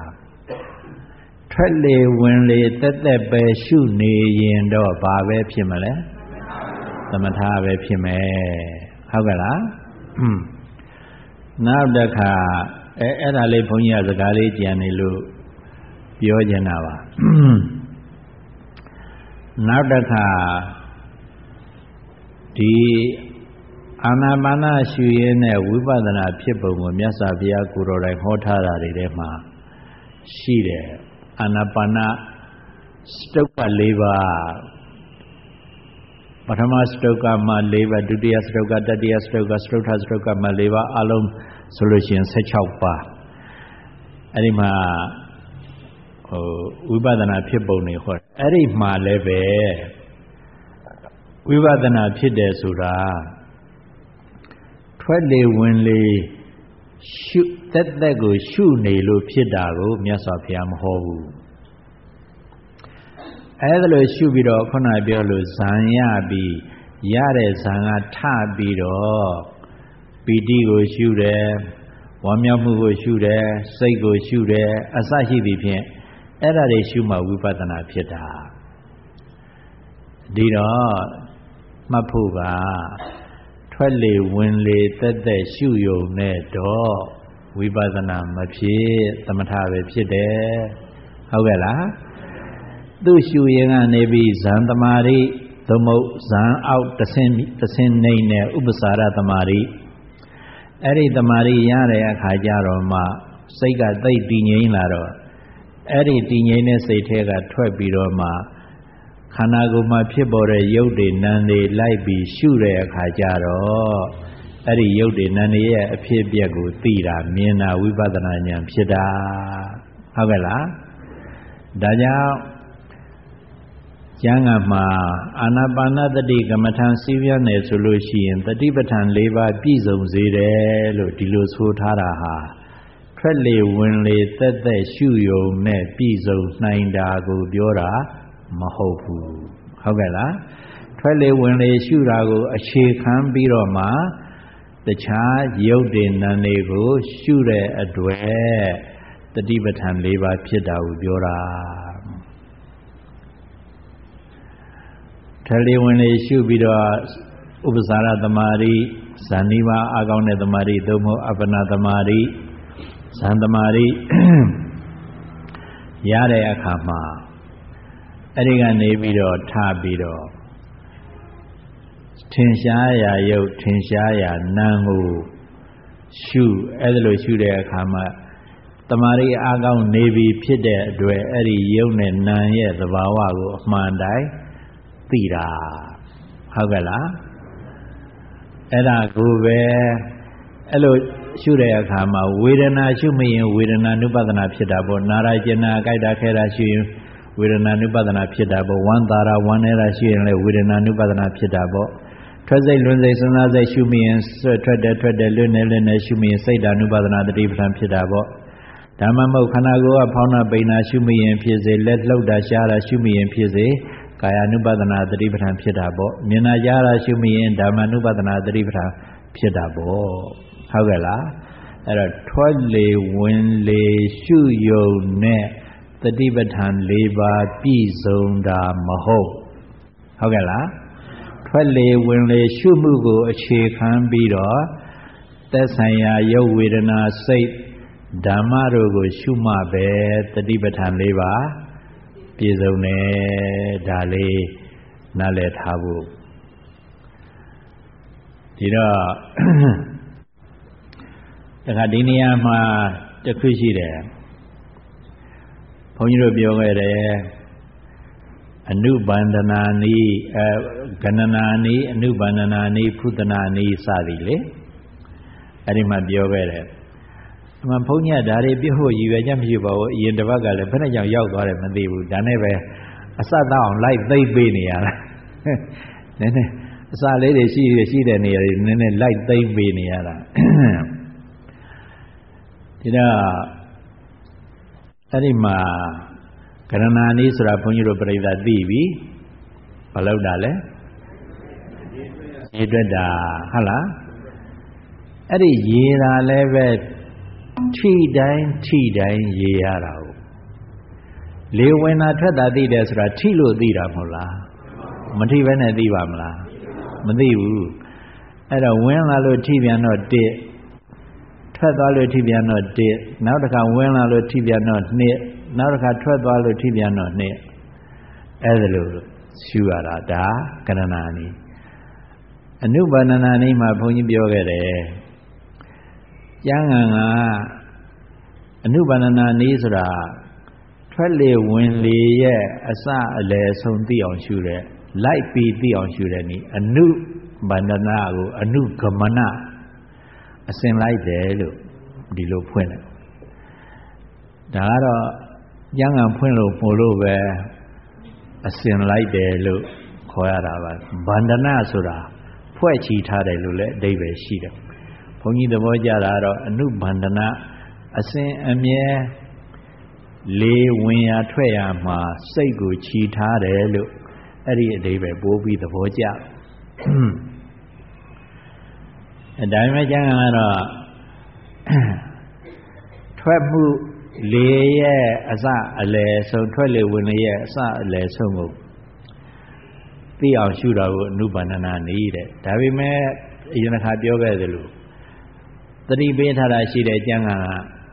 ထွက်လေဝင်လေတက်တက်ပဲရှုနေရင်တော့ဘာပဲဖြစ်မလဲသမထပဲဖြစ်မယ်ဟုတ်ကဲ့လားနောက်တစ်ခါအဲအဲ့ဒါလေးဘုန်းကြီးကစကားလေးကြံနေလို့ပြောချင်တာပါနောက်တစ်ခါဒီအာနာပါနရှုရင်းနဲ့ဝိပဿနာဖြစ်ပုံကိုမြတ်စွာဘုရားကိုယ်တော်တိုင်ဟောထားတာတွေထဲမှာရှိတယ်အာနာပါနစတုပ္ပ၄ပါးပထမစတုကမှာ၄ပါးဒုတိယစတုကတတိယစတုကစတုထစတုကမှာ၄ပါးအလုံးဆိုလို့ရှိရင်၁၆ပါးအဲ့ဒီမှာဟိုဝိပဿနာဖြစ်ပုံတွေဟောအဲ့ဒီမှာလည်းပဲဝိပဿနာဖြစ်တယ်ဆိုတာထွက်လေဝင်လေရှုတက်တက်ကိုရှုနေလို့ဖြစ်တာကိုမြတ်စွာဘုရားမဟောဘူးအဲ့ဒါလို့ရှုပြီးတော့ခုနပြောလို့ဇံရပြီးရတဲ့ဇံကထပြီးတော့ပီတိကိုရှုတယ်ဝမ်းမြောက်မှုကိုရှုတယ်စိတ်ကိုရှုတယ်အစရှိသည်ဖြင့်အဲ့ဒါတွေရှုမှဝိပဿနာဖြစ်တာဒီတော့မှတ်ဖို့ကထွက်လေဝင်လေတက်တက်ရှုယုံနဲ့တော့ဝိပဿနာမဖြစ်သမထပဲဖြစ်တယ်ဟုတ်ကဲ့လားသူရှုရင်ကနေပြီးဇံသမာဓိသို့မဟုတ်ဇံအောက်တဆင်းတဆင်းနေနဲ့ဥပ္ပစာရသမာဓိအဲ့ဒီသမာဓိရတဲ့အခါကျတော့မှစိတ်ကသိပ်တည်ငြိမ်လာတော့အဲ့ဒီတည်ငြိမ်တဲ့စိတ်ထဲကထွက်ပြီးတော့မှခန္ဓာကိုယ်မှာဖြစ်ပေါ်တဲ့ရုပ်တွေနာမ်တွေလိုက်ပြီးရှုတဲ့အခါကျတော့အဲ့ဒီရုပ်တွေနာမ်တွေရဲ့အဖြစ်အပျက်ကိုသိတာမြင်တာဝိပဿနာဉာဏ်ဖြစ်တာဟုတ်ကဲ့လားဒါကြောင့်ကျမ်းဂန်မှာအာနာပါနသတိကမ္မထံစီးပြန်တယ်ဆိုလို့ရှိရင်တတိပဋ္ဌာန်၄ပါးပြည့်စုံစေတယ်လို့ဒီလိုဆိုထားတာဟာထွက်လေဝင်လေတက်တက်ရှုယုံနဲ့ပြည့်စုံနိုင်တာကိုပြောတာမဟုတ်ဘူးဟုတ်ကဲ့လားထွက်လေဝင်လေရှုတာကိုအခြေခံပြီးတော့မှတခြားရုပ်တွေနာမ်တွေကိုရှုတဲ့အတွက်တတိပဋ္ဌာန်၄ပါးဖြစ်တာကိုပြောတာထွက်လေဝင်လေရှုပြီးတော့ဥပ္ပစာရသမာဓိဇာနိဘာအကောင်းတဲ့သမာဓိသို့မဟုတ်အပ္ပနာသမာဓိဇန်သမာဓိရတဲ့အခါမှာအဲ့ဒီကနေပြီးတော့ထပြီးတော့ထင်ရှားရာယုတ်ထင်ရှားရာနာမ်ကိုရှုအဲ့ဒါလိုရှုတဲ့အခါမှာတမာရီအားကောင်းနေပြီဖြစ်တဲ့အတွက်အဲ့ဒီယုတ်နဲ့နာမ်ရဲ့သဘာဝကိုအမှန်တိုင်းသိတာဟုတ်ကဲ့လားအဲ့ဒါကိုပဲအဲ့လိုရှုတဲ့အခါမှာဝေဒနာရှုမရင်ဝေဒနာနုပဒနာဖြစ်တာပေါ့နာရကျင်နာကြိုက်တာခဲတာရှုရင်ဝေဒနာနုပဒနာဖြစ်တာပေါ့ဝမ်းသာတာဝမ်းနေတာရှုရင်လည်းဝေဒနာနုပဒနာဖြစ်တာပေါ့ထွက်စိတ်လွန်စိတ်စဉ်းစားစိတ်ရှုမရင်ထွက်တယ်ထွက်တယ်လွတ်နေလွတ်နေရှုမရင်စိတ်ဓာနုပဒနာတတိပဋ္ဌာန်ဖြစ်တာပေါ့ဓမ္မမဟုတ်ခန္ဓာကိုယ်ကဖောင်းတာပိန်တာရှုမရင်ဖြစ်စေလက်လှုပ်တာရှားတာရှုမရင်ဖြစ်စေကာယ ानु ပဒနာတတိပဋ္ဌာန်ဖြစ်တာပေါ့မြင်နာကြားတာရှုမရင်ဓမ္မ ानु ပဒနာတတိပဋ္ဌာန်ဖြစ်တာပေါ့ဟုတ်ကဲ့လားအဲ့တော့ထွက်လေဝင်လေရှုယုံနဲ့တတိပဋ္ဌာန်၄ပါးပြည့်စုံတာမဟုတ်ဟုတ်ကဲ့လားထွက်လေဝင်လေရှုမှုကိုအခြေခံပြီးတော့သက်ဆိုင်ရာယုတ်ဝေဒနာစိတ်ဓမ္မတို့ကိုရှုမှပဲတတိပဋ္ဌာန်၄ပါးပြည့်စုံတယ်ဒါလေးနားလည်ထားဖို့ဒီတော့တခါဒီနေရာမှာတခုရှိတယ်ဘုန်းကြီးတို့ပြောခဲ့တယ်အနုဘန္ဒနာနိအဲဂဏနာနိအနုဘန္ဒနာနိဖုဒနာနိစသည်လေအဲ့ဒီမှာပြောခဲ့တယ်အမှန်ဘုန်းကြီးကဒါတွေပြဖို့ရည်ရွယ်ချက်မရှိပါဘူးအရင်တစ်ပတ်ကလည်းဘယ်နဲ့ကြောင့်ရောက်သွားတယ်မသိဘူးဒါနဲ့ပဲအစသားအောင်လိုက်သိမ့်ပေးနေရတာနည်းနည်းအစာလေးတွေရှိရှိတဲ့နေရာတွေနည်းနည်းလိုက်သိမ့်ပေးနေရတာဒီတော့အဲ့ဒီမှာကရဏာနည်းဆိုတာဘုန်းကြီးတို့ပြိဿသိပြီဘာလို့တာလဲရေတွက်တာဟုတ်လားအဲ့ဒီရေတာလည်းပဲထိတိုင်းထိတိုင်းရေရတာကိုလေဝင်တာထွက်တာသိတယ်ဆိုတာထိလို့သိတာမဟုတ်လားမထိဘဲနဲ့သိပါမလားမသိဘူးအဲ့တော့ဝင်လာလို့ထိပြန်တော့တစ်ထွက်သွားလို့ထိပြန်တော့တစ်နောက်တစ်ခါဝင်လာလို့ထိပြန်တော့နှစ်နောက်တစ်ခါထွက်သွားလို့ထိပြန်တော့နှစ်အဲ့ဒါလို့ရှုရတာဒါကရဏာနီအနုပါဒနာနည်းမှာဘုန်းကြီးပြောခဲ့တယ်ကျမ်းဂန်ကအနုပါဒနာနည်းဆိုတာထွက်လေဝင်လေရဲ့အစအလယ်ဆုံးသိအောင်ရှုတဲ့လိုက်ပြီးသိအောင်ရှုတဲ့နည်းအနုပါဒနာကိုအနုဂမနအစဉ်လိုက်တယ်လို့ဒီလိုဖွင့်တယ်ဒါကတော့ကျမ်းဂန်ဖွင့်လို့ပို့လို့ပဲအစဉ်လိုက်တယ်လို့ခေါ်ရတာပါဗန္ဒနာဆိုတာဖွဲ့ချီထားတယ်လို့လည်းအဓိပ္ပာယ်ရှိတယ်ဘုန်းကြီးသဘောကျတာကတော့အနုဗန္ဒနာအစဉ်အမြဲလေးဝင်ရထွက်ရမှာစိတ်ကိုချီထားတယ်လို့အဲ့ဒီအဓိပ္ပာယ်ပို့ပြီးသဘောကျအဲဒါမှကျမ်းဂန်ကတော့ထွက်မှုလေရဲ့အစအလယ်ဆုံးထွက်လေဝင်လေရဲ့အစအလယ်ဆုံးကိုသိအောင်ရှုတာကိုအနုပါဒနာနည်းတဲ့ဒါပေမဲ့အရင်တစ်ခါပြောခဲ့သလိုသတိပေးထားတာရှိတဲ့ကျမ်းဂန်က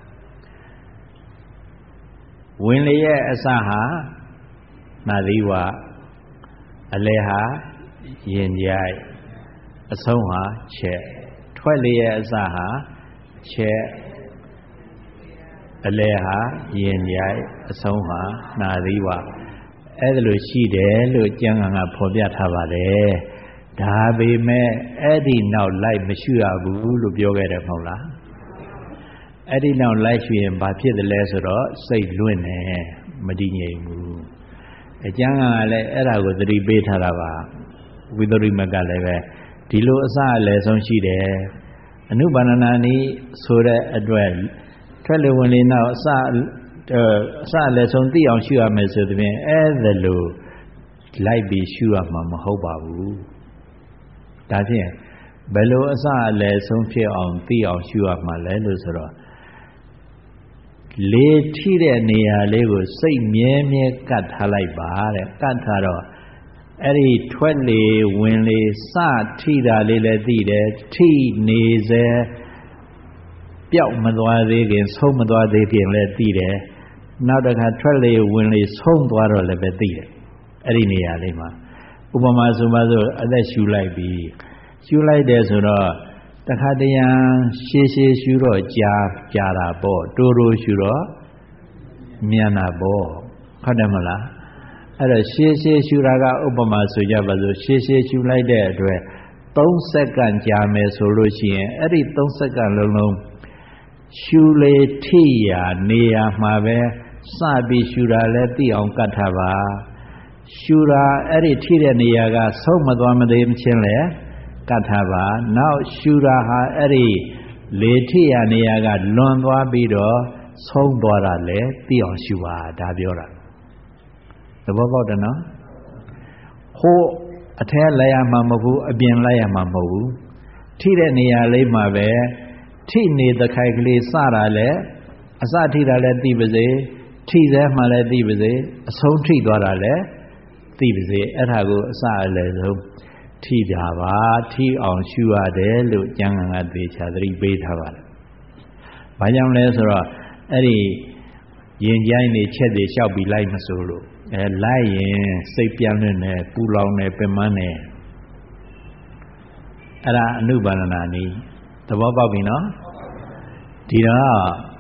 ဝင်လေရဲ့အစဟာနာသီဝအလယ်ဟာရင်ကြိုက်အဆုံးဟာချက်ထွက်လေရဲ့အစဟာချက်အလယ်ဟာရင်ကြိုက်အဆုံးဟာနာသီဝအဲ့ဒါလိုရှိတယ်လို့ကျမ်းဂန်ကဖော်ပြထားပါတယ်ဒါပေမဲ့အဲ့ဒီနောက်လိုက်မရှုရဘူးလို့ပြောခဲ့တယ်မဟုတ်လားအဲ့ဒီနောက်လိုက်ရှုရင်ဘာဖြစ်တယ်လဲဆိုတော့စိတ်လွင့်နေမတည်ငြိမ်ဘူးအကျမ်းဂန်ကလည်းအဲ့ဒါကိုသတိပေးထားတာပါဝိသုရိမကလည်းပဲဒီလိုအစအလယ်ဆုံးရှိတယ်အနုပါဒနာနည်းဆိုတဲ့အတွက်ထွက်လေဝင်လေနောက်အစအစအလယ်ဆုံးသိအောင်ရှုရမယ်ဆိုတဲ့ပြင်အဲ့ဒါလိုလိုက်ပြီးရှုရမှာမဟုတ်ပါဘူးဒါဖြင့်ဘယ်လိုအစအလယ်ဆုံးဖြစ်အောင်သိအောင်ရှုရမှာလဲလို့ဆိုတော့လေထိတဲ့နေရာလေးကိုစိတ်မြဲမြဲကတ်ထားလိုက်ပါတဲ့ကတ်ထားတော့အဲ့ဒီထွက်လေဝင်လေစထိတာလေးလည်းသိတယ်ထိနေစေပျောက်မသွားသေးခင်ဆုံးမသွားသေးခင်လည်းသိတယ်နောက်တစ်ခါထွက်လေဝင်လေဆုံးသွားတော့လည်းပဲသိတယ်အဲ့ဒီနေရာလေးမှာဥပမာဆိုပါစို့အသက်ရှူလိုက်ပြီးရှူလိုက်တယ်ဆိုတော့တခါတရံရှည်ရှည်ရှူတော့ကြာကြာတာပေါ့တိုးတိုးရှူတော့မြန်တာပေါ့ဟုတ်တယ်မလားအဲ့တော့ရှည်ရှည်ရှူတာကဥပမာဆိုကြပါစို့ရှည်ရှည်ရှူလိုက်တဲ့အတွက်သုံးစက္ကန့်ကြာမယ်ဆိုလို့ရှိရင်အဲ့ဒီသုံးစက္ကန့်လုံးလုံးရှူလေထိရာနေရာမှာပဲစပြီးရှူတာလည်းသိအောင်ကတ်ထားပါရှူတာအဲ့ဒီထိတဲ့နေရာကဆုံးမသွားမသေးမချင်းလေကတ်ထားပါနောက်ရှူတာဟာအဲ့ဒီလေထိရာနေရာကလွန်သွားပြီးတော့ဆုံးသွားတာလည်းသိအောင်ရှူပါဒါပြောတာသဘောပေါက်တယ်နော်ဟိုအထက်လိုက်ရမှာမဟုတ်ဘူးအပြင်လိုက်ရမှာမဟုတ်ဘူးထိတဲ့နေရာလေးမှာပဲထိနေတဲ့ခိုက်ကလေးစတာလည်းအစထိတာလည်းသိပါစေထိသေးမှလည်းသိပါစေအဆုံးထိသွားတာလည်းသိပါစေအဲ့ဒါကိုအစအလယ်ဆုံးထိတာပါထိအောင်ရှုရတယ်လို့ကျမ်းဂန်ကသေချာသတိပေးထားပါတယ်။ဘာကြောင့်လဲဆိုတော့အဲ့ဒီရင်ကြိုင်းနေချက်တွေလျှောက်ပြီးလိုက်မဆိုလို့အဲလိုက်ရင်စိတ်ပြန်လွင့်နေပူလောင်နေပင်ပန်းနေအဲ့ဒါအနုပါဒနာနည်းသဘောပေါက်ပြီနော်ဒီတော့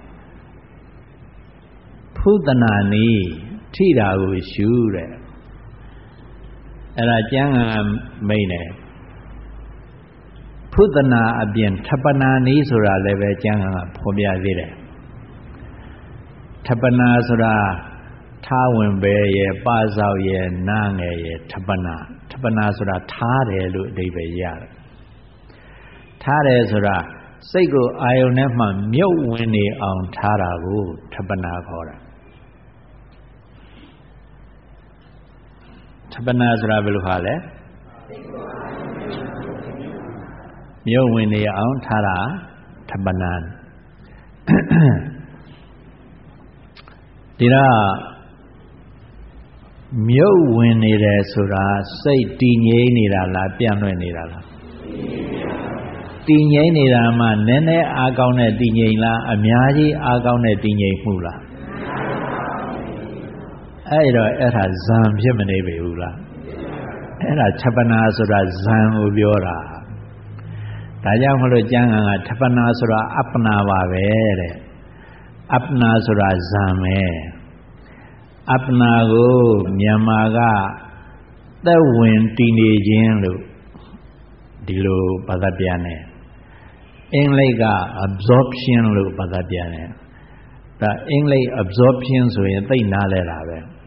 ဖုသနာနည်းထိတာကိုရှုတဲ့အဲ့ဒါကျမ်းဂန်မိတ်တယ်ဖုသနာအပြင်ထပနာနည်းဆိုတာလည်းပဲကျမ်းဂန်ကဖော်ပြသေးတယ်ထပနာဆိုတာထားဝင်ပဲရဲ့ပစောက်ရဲ့နားငယ်ရဲ့ထပနာထပနာဆိုတာထားတယ်လို့အဓိပ္ပာယ်ရတယ်ထားတယ်ဆိုတာစိတ်ကိုအာယုန်နဲ့မှမြုပ်ဝင်နေအောင်ထားတာကိုထပနာခေါ်တာထပနာဆိုတာဘယ်လိုဟာလဲမြုပ်ဝင်နေအောင်ထားတာထပနာဒီတော့မြုပ်ဝင်နေတယ်ဆိုတာစိတ်တည်ငြိမ်နေတာလားပြန့်လွင့်နေတာလားတည်ငြိမ်နေတာမှနည်းနည်းအားကောင်းတဲ့တည်ငြိမ်လားအများကြီးအားကောင်းတဲ့တည်ငြိမ်မှုလားအဲ့တော့အဲ့ဒါဇံဖြစ်မနေပြီဘူးလားအဲ့ဒါထပနာဆိုတာဇံကိုပြောတာဒါကြောင့်မလို့ကျမ်းဂန်ကထပနာဆိုတာအပ္ပနာပါပဲတဲ့အပ္ပနာဆိုတာဇံပဲအပ္ပနာကိုမြန်မာကသက်ဝင်တည်နေခြင်းလို့ဒီလိုဘာသာပြန်တယ်အင်္ဂလိပ်က absorption လို့ဘာသာပြန်တယ်ဒါအင်္ဂလိပ် absorption ဆိုရင်သိနားလဲတာပဲ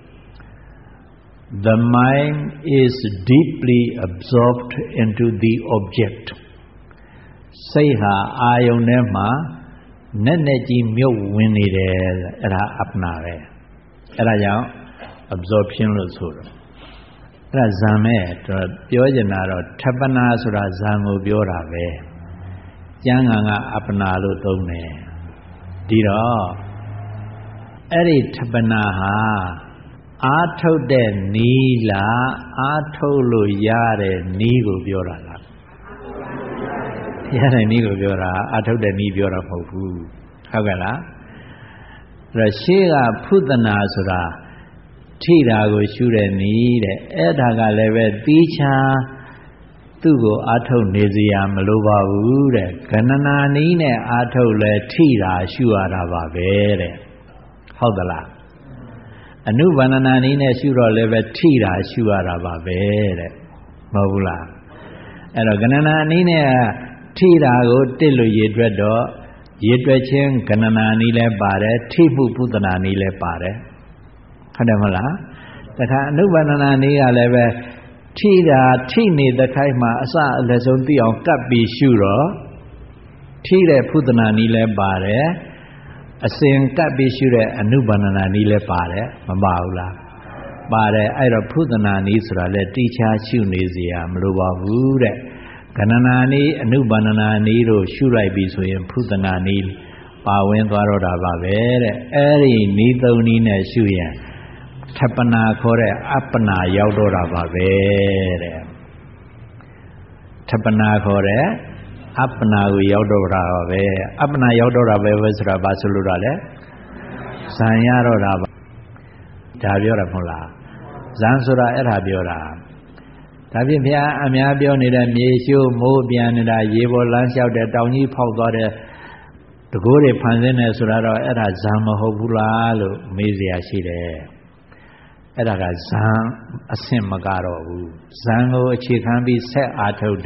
The mind is deeply absorbed into the object စိတ်ဟာအာယုန်ထဲမှာနဲ့နဲ့ကြီးမြုပ်ဝင်နေတယ်အဲ့ဒါအပ္ပနာပဲအဲ့ဒါကြောင့် absorption လို့ဆိုတော့အဲ့ဒါဇံမဲ့ပြောချင်တာတော့ထပနာဆိုတာဇံကိုပြောတာပဲကျမ်းဂန်ကအပ္ပနာလို့သုံးတယ်ဒီတော့အဲ့ဒီထပနာဟာအာထုတ်တဲ့နီးလားအာထုတ်လို့ရတဲ့နီးကိုပြောတာလားရတဲ့နီးကိုပြောတာအာထုတ်တဲ့နီးပြောတာမဟုတ်ဘူးဟုတ်ကဲ့လားအဲ့တော့ရှေးကဖုသနာဆိုတာထိတာကိုရှုတဲ့နီးတဲ့အဲ့ဒါကလည်းပဲတီးချာသူ့ကိုအာထုတ်နေစရာမလိုပါဘူးတဲ့ဂဏနာနီးနဲ့အာထုတ်လဲထိတာရှုရတာပါပဲတဲ့ဟုတ်သလားအနုဘာနာနီးနဲ့ရှုတော့လည်းပဲထိတာရှုရတာပါပဲတဲ့မဟုတ်ဘူးလားအဲ့တော့ဂဏနာနီးနဲ့ထိတာကိုတစ်လို့ရေတွက်တော့ရေတွက်ခြင်းဂဏနာနီးလည်းပါတယ်ထိမှုပုသနာနီးလည်းပါတယ်ဟုတ်တယ်မဟုတ်လားတခါအနုဘာနာနီးကလည်းပဲထိတာထိနေတဲ့ခိုက်မှာအစအလဆုံးသိအောင်ကပ်ပြီးရှုတော့ထိတဲ့ပုသနာနီးလည်းပါတယ်အစဉ်ကပ်ပြီးရှုတဲ့အနုဘာနာနီးလည်းပါတယ်မပါဘူးလားပါတယ်အဲ့တော့ဖုသနာနီးဆိုတာလည်းတိချာရှုနေစရာမလိုပါဘူးတဲ့ဂဏနာနီးအနုဘာနာနီးတို့ရှုလိုက်ပြီဆိုရင်ဖုသနာနီးပါဝင်သွားတော့တာပါပဲတဲ့အဲ့ဒီနီးသုံးနီးနဲ့ရှုရင်ထပနာခေါ်တဲ့အပ္ပနာရောက်တော့တာပါပဲတဲ့ထပနာခေါ်တဲ့အပ္ပနာကိုရောက်တော့တာပါပဲအပ္ပနာရောက်တော့တာပဲပဲဆိုတာဘာဆိုလို့တာလဲဇံရတော့တာပါဒါပြောတာမဟုတ်လားဇံဆိုတာအဲ့ဒါပြောတာဒါဖြင့်ဘုရားအများပြောနေတဲ့မြေရှိုးမိုးပြန်နေတာရေပေါ်လမ်းလျှောက်တဲ့တောင်ကြီးဖောက်သွားတဲ့တကိုးတွေဖန်ဆင်းနေဆိုတာတော့အဲ့ဒါဇံမဟုတ်ဘူးလားလို့မေးเสียရှိတယ်အဲ့ဒါကဇံအဆင့်မကတော့ဘူးဇံကိုအခြေခံပြီးဆက်အားထုတ်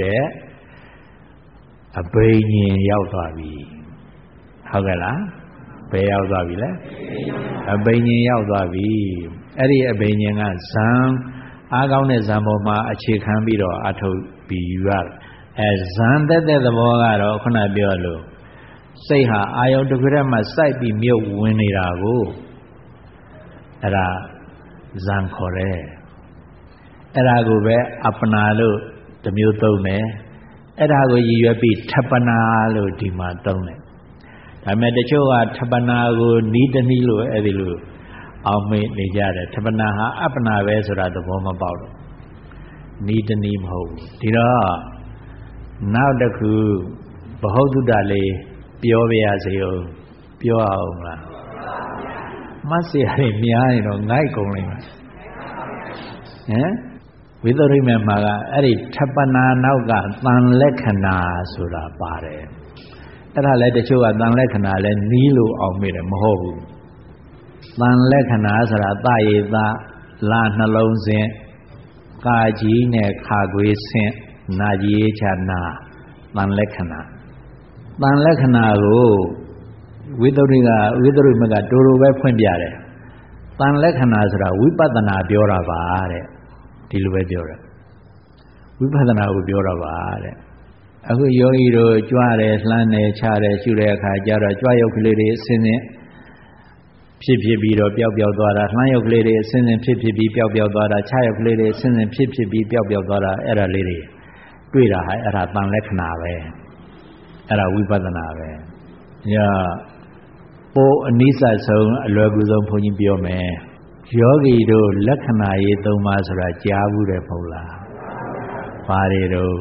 တဲ့အဘိညာဉ်ရောက်သွားပြီဟုတ်ကဲ့လားဘယ်ရောက်သွားပြီလဲအဘိညာဉ်ရောက်သွားပြီအဲ့ဒီအဘိညာဉ်ကဇံအားကောင်းတဲ့ဇံပေါ်မှာအခြေခံပြီးတော့အထုတ်ပြီးယူရအဲဇံတက်တဲ့သဘောကတော့ခုနပြောလို့စိတ်ဟာအာယုန်တစ်ခုတည်းမှာစိုက်ပြီးမြုပ်ဝင်နေတာကိုအဲ့ဒါဇံခေါ်တယ်အဲ့ဒါကိုပဲအပ္ပနာလို့တစ်မျိုးသုံးတယ်အဲ့ဒါကိုရည်ရွယ်ပြီးထပနာလို့ဒီမှာသုံးတယ်ဒါပေမဲ့တချို့ကထပနာကိုနီးတနည်းလို့အဲ့ဒီလိုအောင်မေ့နေကြတယ်ထပနာဟာအပ္ပနာပဲဆိုတာသဘောမပေါက်တော့နီးတနည်းမဟုတ်ဘူးဒီတော့နောက်တစ်ခုဘဟုတုတလေးပြောပြရစေဦးပြောအောင်လားမဆရာတွေများရင်တော့ငိုက်ကုန်လိမ့်မယ်ဟမ်ဝိသုရိမေမှာကအဲ့ဒီထပနာနောက်ကတန်လက္ခဏာဆိုတာပါတယ်အဲ့ဒါလည်းတချို့ကတန်လက္ခဏာလည်းနီးလို့အောင်မေ့တယ်မဟုတ်ဘူးတန်လက္ခဏာဆိုတာတရေသလာနှလုံးစဉ်ကာကြီးနဲ့ခါခွေးဆင့်နာကြီးချာနာတန်လက္ခဏာတန်လက္ခဏာကိုဝိသုရိကဝိသုရိမကတူတူပဲဖွင့်ပြတယ်တန်လက္ခဏာဆိုတာဝိပဿနာပြောတာပါတဲ့ဒီလိုပဲပြောတယ်ဝိပဿနာကိုပြောတာပါတဲ့အခုယောဂီတို့ကြွားတယ်လှမ်းတယ်ခြားတယ်ရှုတဲ့အခါကျတော့ကြွားရုပ်ကလေးတွေအစင်းစင်းဖြစ်ဖြစ်ပြီးတော့ပျောက်ပျောက်သွားတာလှမ်းရုပ်ကလေးတွေအစင်းစင်းဖြစ်ဖြစ်ပြီးပျောက်ပျောက်သွားတာခြားရုပ်ကလေးတွေအစင်းစင်းဖြစ်ဖြစ်ပြီးပျောက်ပျောက်သွားတာအဲ့ဒါလေးတွေတွေ့တာဟာအဲ့ဒါတန်လက္ခဏာပဲအဲ့ဒါဝိပဿနာပဲညပိုအနိစ္စဆုံးအလွယ်ကူဆုံးဘုန်းကြီးပြောမယ်ယောဂီတို့လက္ခဏာရေးသုံးပါးဆိုတာကြားဘူးတယ်မဟုတ်လားဘာတွေတော့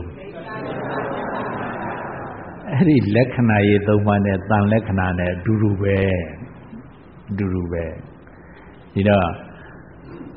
အဲ့ဒီလက္ခဏာရေးသုံးပါးနဲ့တန်လက္ခဏာနဲ့အတူတူပဲအတူတူပဲဒီတော့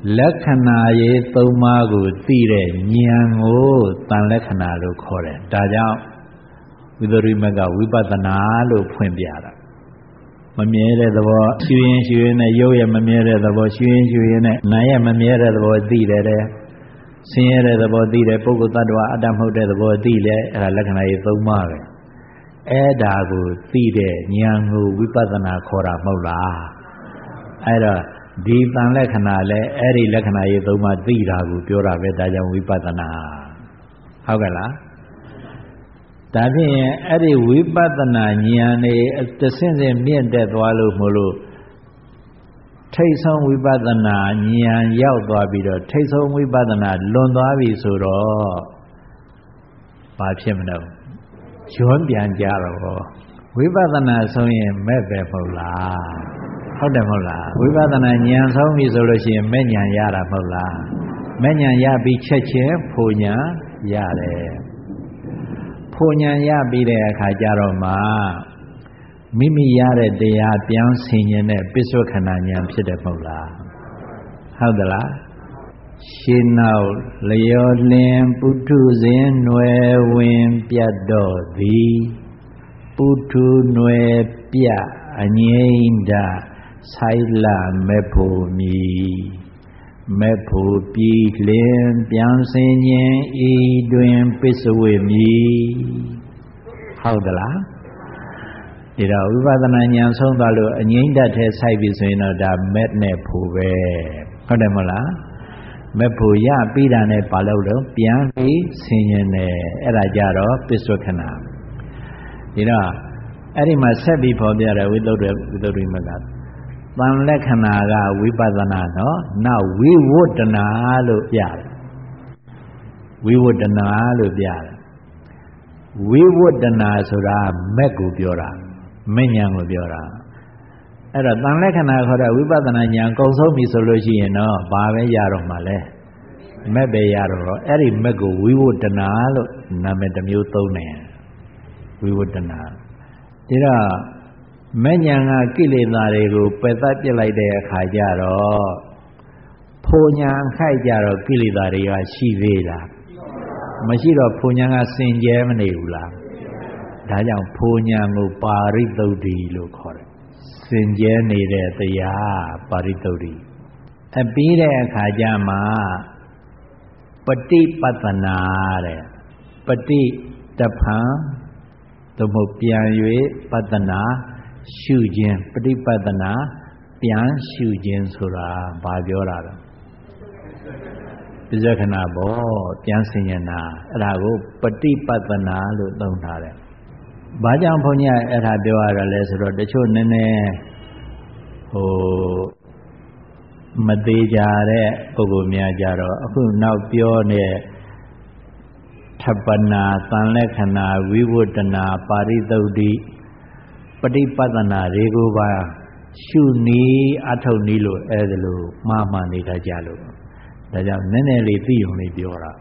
လက္ခဏာရေးသုံးပါးကိုသိတဲ့ဉာဏ်ကိုတန်လက္ခဏာလို့ခေါ်တယ်ဒါကြောင့်ဝိသုရိမကဝိပဿနာလို့ဖွင့်ပြတာမမြဲတဲ့သဘောရှုရင်ရှုရင်နဲ့ရုပ်ရဲ့မမြဲတဲ့သဘောရှုရင်ရှုရင်နဲ့နာမ်ရဲ့မမြဲတဲ့သဘောသိတယ်တဲ့ဆင်းရဲတဲ့သဘောသိတယ်ပုဂ္ဂိုလ်တ attva အတ္တမဟုတ်တဲ့သဘောသိတယ်အဲ့ဒါလက္ခဏာရေးသုံးပါးပဲအဲ့ဒါကိုသိတဲ့ဉာဏ်ကိုဝိပဿနာခေါ်တာမဟုတ်လားအဲ့တော့ဒီတန်လက္ခဏာလဲအဲ့ဒီလက္ခဏာရေးသုံးပါးသိတာကိုပြောတာပဲဒါကြောင့်ဝိပဿနာဟုတ်ကဲ့လားဒါဖြင့်အဲ့ဒီဝိပဿနာဉာဏ်နဲ့တစ်ဆင့်ဆင့်မြင့်တက်သွားလို့မလို့ထိတ်ဆုံးဝိပဿနာဉာဏ်ရောက်သွားပြီးတော့ထိတ်ဆုံးဝိပဿနာလွန်သွားပြီဆိုတော့ဘာဖြစ်မလို့ကျွမ်းပြန်ကြတော့ဝိပဿနာဆုံးရင်မဲ့ပဲမဟုတ်လားဟုတ်တယ်မဟုတ်လားဝိပဿနာဉာဏ်ဆုံးပြီဆိုလို့ရှိရင်မဲ့ဉာဏ်ရတာမဟုတ်လားမဲ့ဉာဏ်ရပြီးချက်ချင်းဖို့ဉာဏ်ရတယ်ဖို့ဉာဏ်ရပြီးတဲ့အခါကျတော့မှမိမိရတဲ့တရားပြောင်းဆင်ခြင်တဲ့ပစ္စုခဏဉာဏ်ဖြစ်တယ်မဟုတ်လားဟုတ်သလားရှင်းနောက်လျောလင်းပုထုဇဉ်ຫນွယ်ဝင်ပြတ်တော်သည်ပုထုຫນွယ်ပြအငိမ့်ဒဆိုင်လာမဲ့ဖို့မီမဲ့ဖို့ပြီးလင်းပြောင်းဆင်ခြင်းဤတွင်ပစ္စဝေမီဟုတ်သလားဒီတော့ဝိပဿနာဉာဏ်ဆုံးသွားလို့အငိမ့်ဓာတ်ထဲစိုက်ပြီဆိုရင်တော့ဒါမဲ့နဲ့ဖို့ပဲဟုတ်တယ်မဟုတ်လားမဲ့ဖို့ရပြီးတာနဲ့ဘာလို့လဲပြန်ပြီးဆင်ញင်တယ်အဲ့ဒါကြတော့ပစ္စုခဏဒီတော့အဲ့ဒီမှာဆက်ပြီးဖော်ပြတယ်ဝိသုဒ္ဓဝိသုဒ္ဓိမကတန်လက္ခဏာကဝိပဿနာနော်နောက်ဝိဝတ္တနာလို့ပြတယ်ဝိဝတ္တနာလို့ပြတယ်ဝိဝတ္တနာဆိုတာမဲ့ကိုပြောတာမဲ့ဉာဏ်ကိုပြောတာအဲ့တော့တန်လက္ခဏာခေါ်တဲ့ဝိပဿနာဉာဏ်ကုန်ဆုံးပြီဆိုလို့ရှိရင်တော့ဘာပဲရတော့မှလဲမဲ့ပဲရတော့အဲ့ဒီမဲ့ကိုဝိဝတ္တနာလို့နာမည်တစ်မျိုးသုံးတယ်ဝိဝတ္တနာဒီတော့မဲ့ဉာဏ်ကကိလေသာတွေကိုပယ်သတ်ပြစ်လိုက်တဲ့အခါကျတော့ဖို့ဉာဏ်ခိုက်ကြတော့ကိလေသာတွေကရှိသေးလားမရှိတော့ဖို့ဉာဏ်ကစင်ကြဲမနေဘူးလားဒါကြောင့်ဖို့ဉာဏ်ကိုပါရိသုဒ္ဓိလို့ခေါ်တယ်စင်ကြဲနေတဲ့တရားပါရိသုဒ္ဓိအပြီးတဲ့အခါကျမှပฏิပတ္တနာတဲ့ပฏิတဖန်သို့မဟုတ်ပြန်၍ပတ္တနာရှုခြင်းပฏิပတ္တနာပြန်ရှုခြင်းဆိုတာဘာပြောတာလဲပစ္စုခဏဘောပြန်ဆင်ញနာအဲ့ဒါကိုပฏิပတ္တနာလို့သုံးထားတယ်ဘာကြောင့်ဘုန်းကြီးအဲ့ဒါပြောရတာလဲဆိုတော့တချို့နည်းနည်းဟိုမသေးကြတဲ့ပုဂ္ဂိုလ်များကြတော့အခုနောက်ပြောနေထပ္ပနာသံလက္ခဏာဝိဝတ္တနာပါရိသုဒ္ဓိပฏิပတ္တနာတွေကိုပါရှုနည်းအထုတ်နည်းလို့အဲ့ဒါလို့မှားမှန်နေတာကြလို့ဒါကြောင့်နည်းနည်းလေးသိုံလေးပြောတာ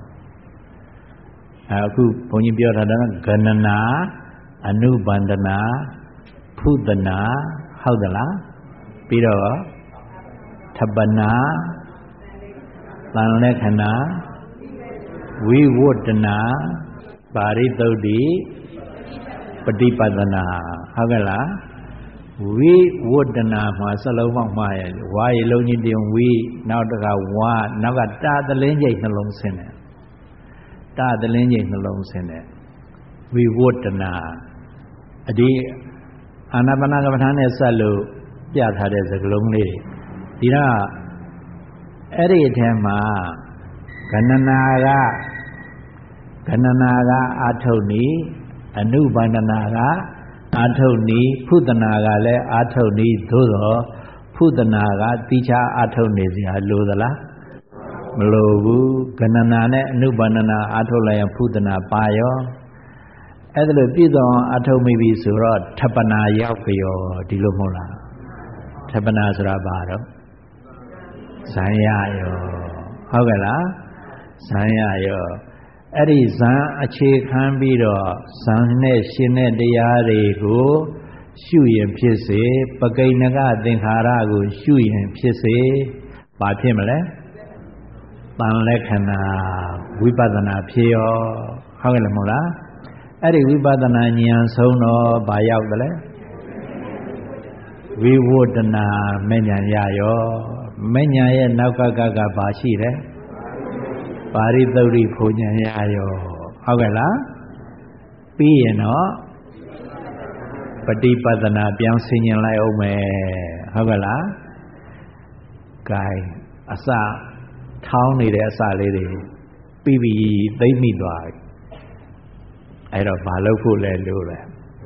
အခုဘုန်းကြီးပြောထားတာကဂဏနာအနုဘန္ဒနာဖုဒနာဟုတ်သလားပြီးတော့ထပ္ပနာသံလက္ခဏာဝိဝတ္တနာပါရိသုဒ္ဓိပฏิပတ္တနာဟုတ်ကဲ့လားဝိဝတ္တနာမှာစလုံးပေါက်မှားရဝါရေလုံးကြီးတင်ဝိနောက်တကဝါနောက်ကတာသလင်းကျိတ်နှလုံးဆင်းတယ်တာသလင်းကျိတ်နှလုံးဆင်းတယ်ဝိဝတ္တနာအဒီအာနာပါနကမ္မထာနဲ့ဆက်လို့ပြထားတဲ့စကားလုံးလေးဒီတော့အဲ့ဒီအထဲမှာဂဏနာကဂဏနာကအာထုတ်နီအနုဘန္ဒနာကအာထုတ်နီဖုဒနာကလည်းအာထုတ်နီသို့တော့ဖုဒနာကတိချာအာထုတ်နေစရာလိုသလားမလိုဘူးဂဏနာနဲ့အနုဘန္ဒနာအာထုတ်လိုက်ရင်ဖုဒနာပါရောအဲ့ဒါလို့ပြည့်စုံအာထုတ်မိပြီဆိုတော့ထပ္ပနာရောက်ကြောဒီလိုမဟုတ်လားထပ္ပနာဆိုတာဘာတော့ဇံရရောဟုတ်ကဲ့လားဇံရရောအဲ့ဒီဇံအခြေခံပြီးတော့ဇံနဲ့ရှင်တဲ့တရားတွေကိုရှုရင်ဖြစ်စေပကိဏကသင်္ခါရကိုရှုရင်ဖြစ်စေဘာဖြစ်မလဲတန်လက္ခဏာဝိပဿနာဖြစ်ရောဟုတ်ကဲ့မဟုတ်လားအဲ့ဒီဝိပဿနာဉာဏ်ဆုံးတော့ဘာရောက်တယ်လဲဝိဝဒ္ဒနာမဲ့ဉာဏ်ရရောမဲ့ဉာဏ်ရဲ့နောက်ကကကဘာရှိတယ်ပါရိသုဒ္ဓိဖုန်ဉာဏ်ရရောဟုတ်ကဲ့လားပြီးရင်တော့ပฏิပဒနာပြောင်းဆင်ញင်လိုက်အောင်မယ်ဟုတ်ကဲ့လား gain အစထောင်းနေတဲ့အစလေးတွေပြီးပြီးသိမ့်မိသွားပြီအဲ့တော့ဘာလုပ်ဖို့လဲလို့လဲ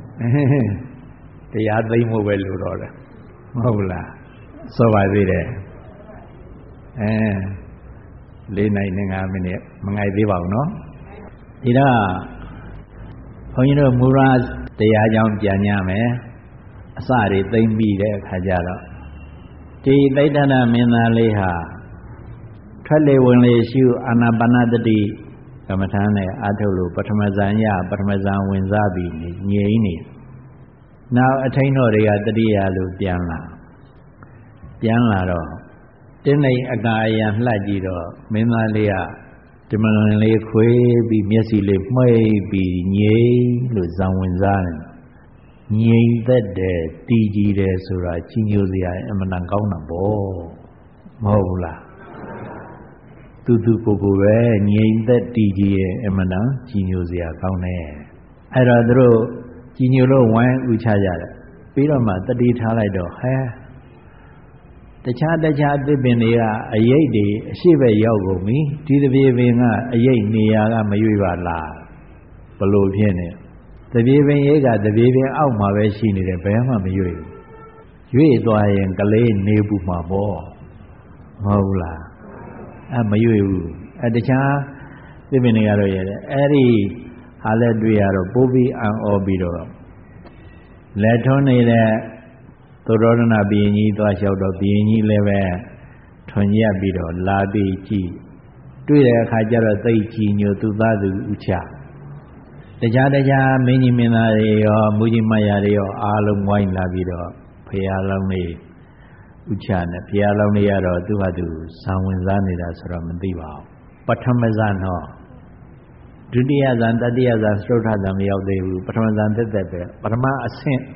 တရားသိမ့်ဖို့ပဲလို့တော့တယ်မဟုတ်လားဆိုပါသေးတယ်အဲလေးနိုင်နဲ့ငါးမိနစ်မငိုက်သေးပါဘူးเนาะဒီတော့ဘုန်းကြီးတို့မူရာတရားကြောင်းပြန်ညမယ်အစတွေသိမ့်ပြီးတဲ့အခါကျတော့ဒီသိဋ္ဌနာမင်းသားလေးဟာထွက်လေဝင်လေရှုအာနာပါနတတိကမ္မထာနဲ့အာထုတ်လို့ပထမဇန်ရပထမဇန်ဝင်စားပြီးငြိမ့်နေနောက်အထိန်တော်တွေကတတိယလို့ပြန်လာပြန်လာတော့တင်းနေအကာအယံလှက်ကြည့်တော့မင်းသားလေးကဒီမလွန်လေးခွေးပြီးမျက်စိလေးမှိတ်ပြီးငြိမ့်လို့ဇံဝင်စားတယ်ငြိမ့်သက်တယ်တည်ကြည်တယ်ဆိုတာကြီးညိုစရာအမှန်တန်ကောင်းတာပေါ့မဟုတ်ဘူးလားတူတူကိုကိုပဲငြိမ့်သက်တည်ကြည်ရဲ့အမှန်တန်ကြီးညိုစရာကောင်းတယ်အဲ့တော့သူတို့ကြီးညိုလို့ဝိုင်းဥချကြတယ်ပြီးတော့မှတတိထားလိုက်တော့ဟဲတခြားတခြားအသစ်ပင်တွေကအရိပ်တွေအရှိပဲရောက်ကုန်ပြီဒီတပြေပင်ကအရိပ်နေရာကမရွေ့ပါလားဘလို့ဖြစ်နေတပြေပင်ရိပ်ကတပြေပင်အောက်မှာပဲရှိနေတယ်ဘယ်မှမရွေ့ဘူးရွေ့သွားရင်ကလေးနေဘူးမှာပေါ့မဟုတ်လားအဲမရွေ့ဘူးအဲတခြားသစ်ပင်တွေကတော့ရတယ်အဲ့ဒီဟာလည်းတွေ့ရတော့ပိုးပြီးအံ့ဩပြီးတော့လက်ထုံးနေတဲ့သုဒ္ဓရဏဘီရင်ကြီးသွားလျှောက်တော့ဘီရင်ကြီးလည်းပဲထွန်ရက်ပြီးတော့လာပြီးကြည့်တွေ့တဲ့အခါကျတော့သိကြည်ညိုသူသားသူဥချတခြားတခြားမင်းကြီးမင်းသားတွေရောမူကြီးမယာတွေရောအားလုံးဝိုင်းလာပြီးတော့ဖရာလောင်းလေးဥချနဲ့ဖရာလောင်းလေးကတော့သူ့ဟာသူဇံဝင်စားနေတာဆိုတော့မသိပါဘူးပထမဇန်တော့ဒုတိယဇန်တတိယဇန်စတုထဇန်မရောက်သေးဘူးပထမဇန်သက်သက်ပဲပထမအဆင့်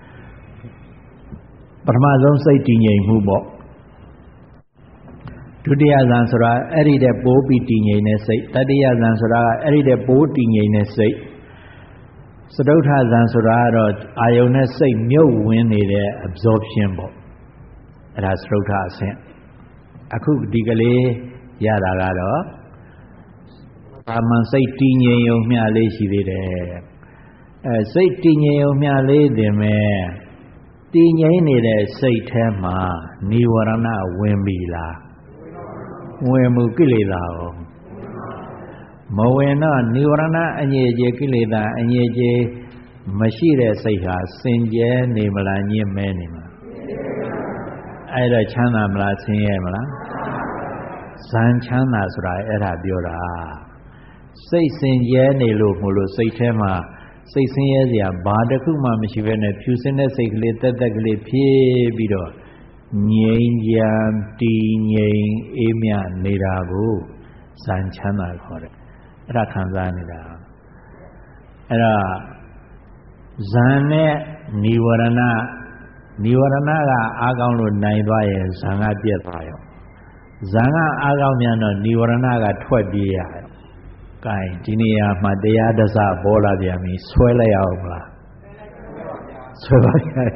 ပထမဆုံးစိတ်တည်ငြိမ်မှုပေါ့ဒုတိယဇန်ဆိုတာအဲ့ဒီတဲ့ပိုးပြီးတည်ငြိမ်တဲ့စိတ်တတိယဇန်ဆိုတာကအဲ့ဒီတဲ့ပိုးတည်ငြိမ်တဲ့စိတ်စတုထဇန်ဆိုတာကတော့အာယုန်နဲ့စိတ်မြုပ်ဝင်နေတဲ့ absorption ပေါ့အဲ့ဒါစတုထအဆင့်အခုဒီကလေးရတာကတော့အာမန်စိတ်တည်ငြိမ်ုံမျှလေးရှိသေးတယ်အဲစိတ်တည်ငြိမ်ုံမျှလေးတင်မဲ့တည်ငြိမ်နေတဲ့စိတ်ထဲမှာနိဝရဏဝင်ပြီလားဝင်မှုကိလေသာရောမဝင်တော့နိဝရဏအငြိအကျေကိလေသာအငြိအကျေမရှိတဲ့စိတ်ဟာစင်ကြဲနေမလားညစ်မဲနေမလားအဲ့တော့ချမ်းသာမလားဆင်းရဲမလားဇန်ချမ်းသာဆိုတာအဲ့ဒါပြောတာစိတ်စင်ကြဲနေလို့မို့လို့စိတ်ထဲမှာစိတ်ဆင်းရဲစရာဘာတစ်ခုမှမရှိဘဲနဲ့ဖြူစင်တဲ့စိတ်ကလေးတက်တက်ကလေးဖြည့်ပြီးတော့ငြိမ်းချမ်းတည်ငြိမ်အေးမြနေတာကိုဇန်ချမ်းသာခေါ်တယ်အဲ့ဒါခံစားနေတာအဲ့ဒါဇန်နဲ့နိဝရဏနိဝရဏကအားကောင်းလို့နိုင်သွားရင်ဇန်ကပြတ်သွားရောဇန်ကအားကောင်းမြန်တော့နိဝရဏကထွက်ပြေးရရောကဲဒီနေရာမှာတရားဒစပေါ်လာပြန်ပြီဆွဲလိုက်အောင်မလားဆွဲပါရဲ့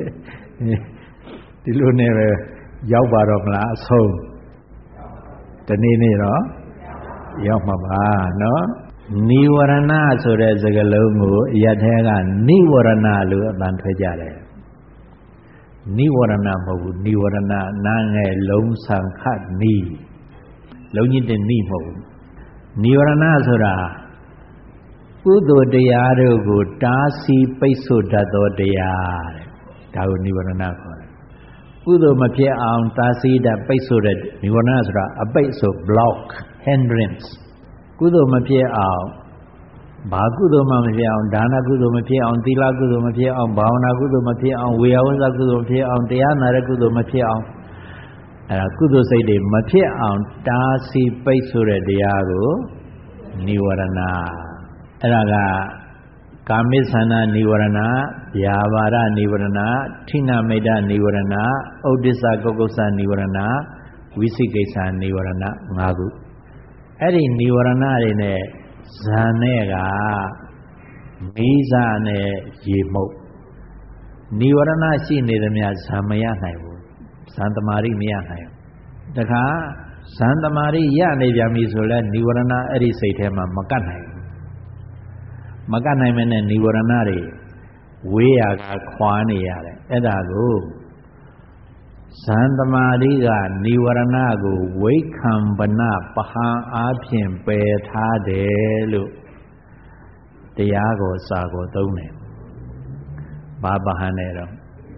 ဒီလိုနဲ့ပဲရောက်ပါတော့မလားအဆုံးတနေ့နေ့တော့ရောက်မှာပါနော်နိဝရဏဆိုတဲ့စကားလုံးကိုအရထဲကနိဝရဏလို့အတန်ထွက်ကြတယ်နိဝရဏမဟုတ်ဘူးနိဝရဏနာငယ်လုံးဆံခတ်နိလုံးကြီးတဲ့နိမဟုတ်ဘူးနိဝရဏဆိုတာကုသိုလ်တရားတို့ကိုတားဆီးပိတ်ဆို့တတ်သောတရားတဲ့ဒါကိုနိဝရဏခေါ်တယ်ကုသိုလ်မဖြစ်အောင်တားဆီးတတ်ပိတ်ဆို့တဲ့နိဝရဏဆိုတာအပိတ်ဆို block hindrance ကုသိုလ်မဖြစ်အောင်ဘာကုသိုလ်မှမဖြစ်အောင်ဒါနကုသိုလ်မဖြစ်အောင်သီလကုသိုလ်မဖြစ်အောင်ဘာဝနာကုသိုလ်မဖြစ်အောင်ဝေယဝဇ္ဇကုသိုလ်မဖြစ်အောင်တရားနာတဲ့ကုသိုလ်မဖြစ်အောင်အဲ့ဒါကုသိုလ်စိတ်တွေမဖြစ်အောင်တားဆီးပိတ်ဆို့တဲ့တရားကိုနိဝရဏအဲ့ဒါကကာမိသန္တာနိဝရဏဗျာပါဒနိဝရဏထိနာမိတ်တနိဝရဏဥဒိစ္စကုက္ကုသနိဝရဏဝိသိကိစ္စနိဝရဏ၅ခုအဲ့ဒီနိဝရဏတွေနဲ့ဇန်နဲ့ကမိဇာနဲ့ရေမှုတ်နိဝရဏရှိနေသမျှဇန်မရနိုင်ဘူးဇန်သမารိမရနိုင်ဘူးတခါဇန်သမารိရနေကြပြီဆိုလဲနိဝရဏအဲ့ဒီစိတ်ထဲမှာမကတ်နိုင်ဘူးမကတ်နိုင်မနဲ့နိဝရဏတွေဝေးရကခွာနေရတယ်အဲ့ဒါကိုဇန်သမารိကနိဝရဏကိုဝိခံပနပဟံအားဖြင့်ပယ်ထားတယ်လို့တရားကိုစာကိုသုံးတယ်ဘာပဟံနဲ့တော့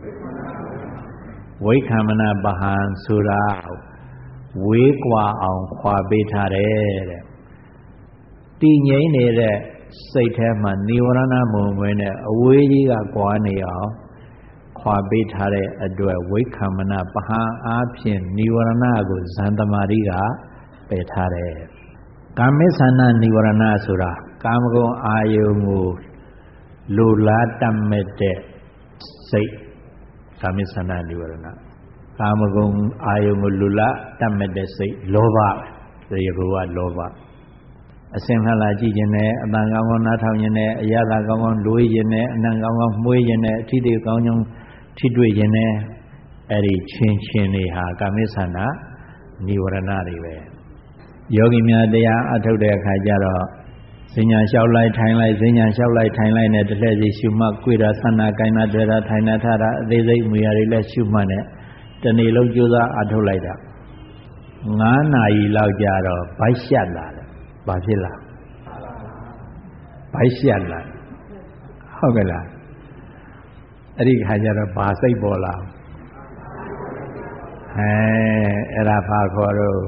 ဝိခံမနာပဟံဆိုတာဝေးကွာအောင်ခွာပေးထားတယ်တဲ့တည်ငြိမ်နေတဲ့စိတ်ထဲမှာနိဝရဏမုံဝင်နဲ့အဝေးကြီးကကွာနေအောင်ခွာပေးထားတဲ့အတွက်ဝိခံမနာပဟံအားဖြင့်နိဝရဏကိုဇန်သမารိကပယ်ထားတယ်ကာမိသန္တာနိဝရဏဆိုတာကာမဂုဏ်အာယုံကိုလိုလားတတ်မဲ့တဲ့စိတ်ကာမိသန္တာနိဝရဏကာမဂုဏ်အာယုံကိုလိုလားတတ်မဲ့တဲ့စိတ်လောဘပဲဒီကောကလောဘအစင်လှလာကြည့်ခြင်းနဲ့အတန်ကောင်းကောင်းနားထောင်ခြင်းနဲ့အရသာကောင်းကောင်းလိုရခြင်းနဲ့အနံကောင်းကောင်းမှုေးခြင်းနဲ့အထီးတွေကောင်းကောင်းထိတွေ့ခြင်းနဲ့အဲ့ဒီချင်းချင်းတွေဟာကာမိသန္တာနိဝရဏတွေပဲယောဂီများတရားအထုတ်တဲ့အခါကျတော့စဉ္ညာလျှောက်လိုက်ထိုင်လိုက်စဉ္ညာလျှောက်လိုက်ထိုင်လိုက်နဲ့တစ်လှည့်စီရှုမှတ်ကြွေတာဆန္ဒကိုင်းတာတွေ့တာထိုင်တာထားတာအသေးစိတ်မူရတွေလည်းရှုမှတ်နဲ့တနေ့လုံးကြိုးစားအထုတ်လိုက်တာငါးနာရီလောက်ကြာတော့ဗိုက်ရှက်လာတယ်ဘာဖြစ်လားဗိုက်ရှက်လာဟုတ်ကဲ့လားအဲ့ဒီခါကျတော့ဘာစိတ်ပေါ်လာအဲအဲ့ဒါဘာခေါ်တော့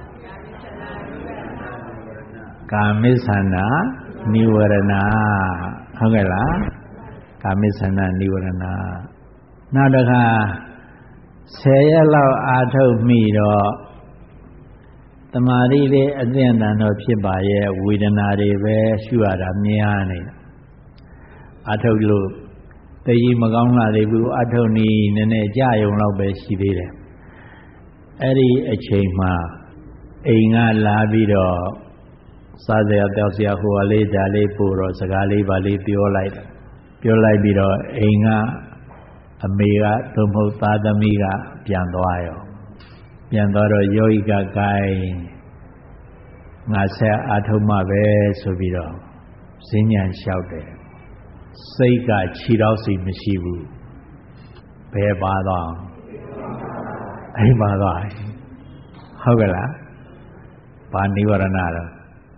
ကာမိသန္တာနိဝရဏဟုတ်ကဲ့လားကာမိသန္တာနိဝရဏနောက်တစ်ခါဆယ်ရက်လောက်အာထုတ်မိတော့တမာရီလေးအသင့်အတန်တော့ဖြစ်ပါရဲ့ဝေဒနာတွေပဲရှုရတာများနေအာထုတ်လို့တကြီးမကောင်းလာသေးဘူးအာထုတ်နေနည်းနည်းကြာယုံလောက်ပဲရှိသေးတယ်အဲ့ဒီအချိန်မှာအိမ်ကလာပြီးတော့စားစရာတောက်စရာဟိုအလေးဒါလေးပို့တော့စကားလေးပါလေးပြောလိုက်ပြောလိုက်ပြီးတော့အိမ်ကအမေကသို့မဟုတ်သားသမီးကပြန်သွားရောပြန်သွားတော့ယောဂိကကိုင်းငါဆက်အာထုံးမှပဲဆိုပြီးတော့ဈဉ္ဉံလျှောက်တယ်စိတ်ကခြေတော့စီမရှိဘူးဘယ်ပါတော့အိမ်ပါတော့ဟုတ်ကဲ့လားဘာနိဝရဏတော့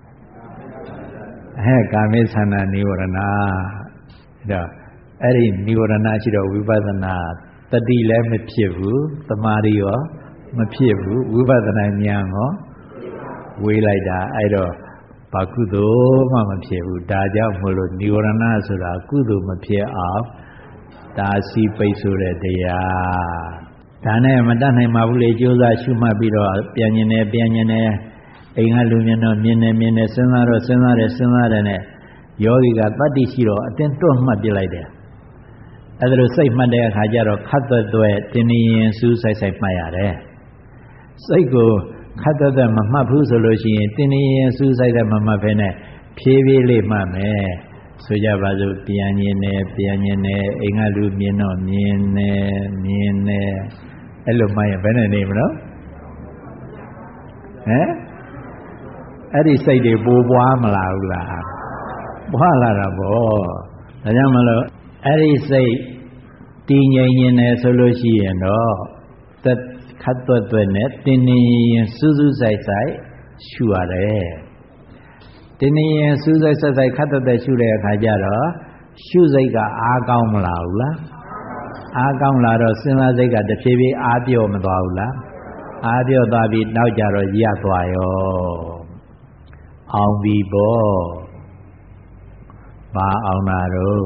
ဟဲ့ကာမိသန္တာနိဝရဏဒါအဲ့ဒီနိဝရဏရှိတော့ဝိပဿနာတတိလည်းမဖြစ်ဘူးသမာဓိရောမဖြစ်ဘူးဝိပဿနာဉာဏ်ရောဝေးလိုက်တာအဲ့တော့ဘာကုသိုလ်မှမဖြစ်ဘူးဒါကြောင့်မလို့နိဝရဏဆိုတာကုသိုလ်မဖြစ်အောင်ဒါစီပိတ်ဆိုတဲ့တရားဒါနဲ့မတတ်နိုင်ပါဘူးလေကြိုးစားရှုမှတ်ပြီးတော့ပြန်ញင်နေပြန်ញင်နေအိမ်ကလူမြင်တော့မြင်နေမြင်နေစဉ်းစားတော့စဉ်းစားတယ်စဉ်းစားတယ်နဲ့ယောဂီကတတ္တိရှိတော့အတင်းတွန့်မှတ်ပြလိုက်တယ်အဲ့ဒါလိုစိတ်မှတ်တဲ့အခါကျတော့ခတ်သွက်သွက်တင်းနေရင်စူးဆိုင်ဆိုင်မှတ်ရတယ်စိတ်ကိုခတ်သွက်သွက်မမှတ်ဘူးဆိုလို့ရှိရင်တင်းနေရင်စူးဆိုင်ဆိုင်မမှတ်ဘဲနဲ့ဖြည်းဖြည်းလေးမှတ်မယ်ဆိုကြပါစို့ပြန်ញင်နေပြန်ញင်နေအိမ်ကလူမြင်တော့မြင်နေမြင်နေအဲ့လိုမှတ်ရင်ဘယ်နဲ့နေမလို့ဟမ်အဲ့ဒီစိတ်တွေပိုပွားမလာဘူးလားပွားလာတာပေါ့ဒါကြောင့်မလို့အဲ့ဒီစိတ်တည်ငြိမ်နေတယ်ဆိုလို့ရှိရင်တော့သက်ခတ်သွက်သွက်နဲ့တင်းနေရင်စူးစူးဆိုင်ဆိုင်ရှုရတယ်တင်းနေရင်စူးဆိုင်ဆိုင်ခတ်သွက်သွက်ရှုတဲ့အခါကျတော့ရှုစိတ်ကအားကောင်းမလာဘူးလားအားကောင်းလာတော့စဉ်းစားစိတ်ကတဖြည်းဖြည်းအားပြော့မသွားဘူးလားအားပြော့သွားပြီးနောက်ကြတော့ရသွားရောအောင်ပြီပေါ့ဘာအောင်တာတော့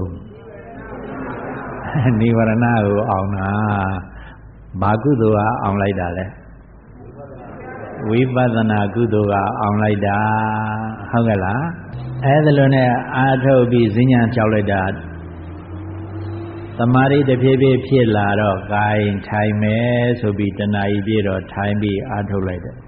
နိဝရဏကိုအောင်တာဘာကုသိုလ်ကအောင်လိုက်တာလဲဝိပဿနာကုသိုလ်ကအောင်လိုက်တာဟုတ်ကဲ့လားအဲဒါလိုနဲ့အာထုတ်ပြီးဈဉ္ဉံလျှောက်လိုက်တာသမာဓိတဖြည်းဖြည်းဖြစ်လာတော့ကိုင်ထိုင်မယ်ဆိုပြီးတဏှာကြီးပြည့်တော့ထိုင်ပြီးအာထုတ်လိုက်တယ်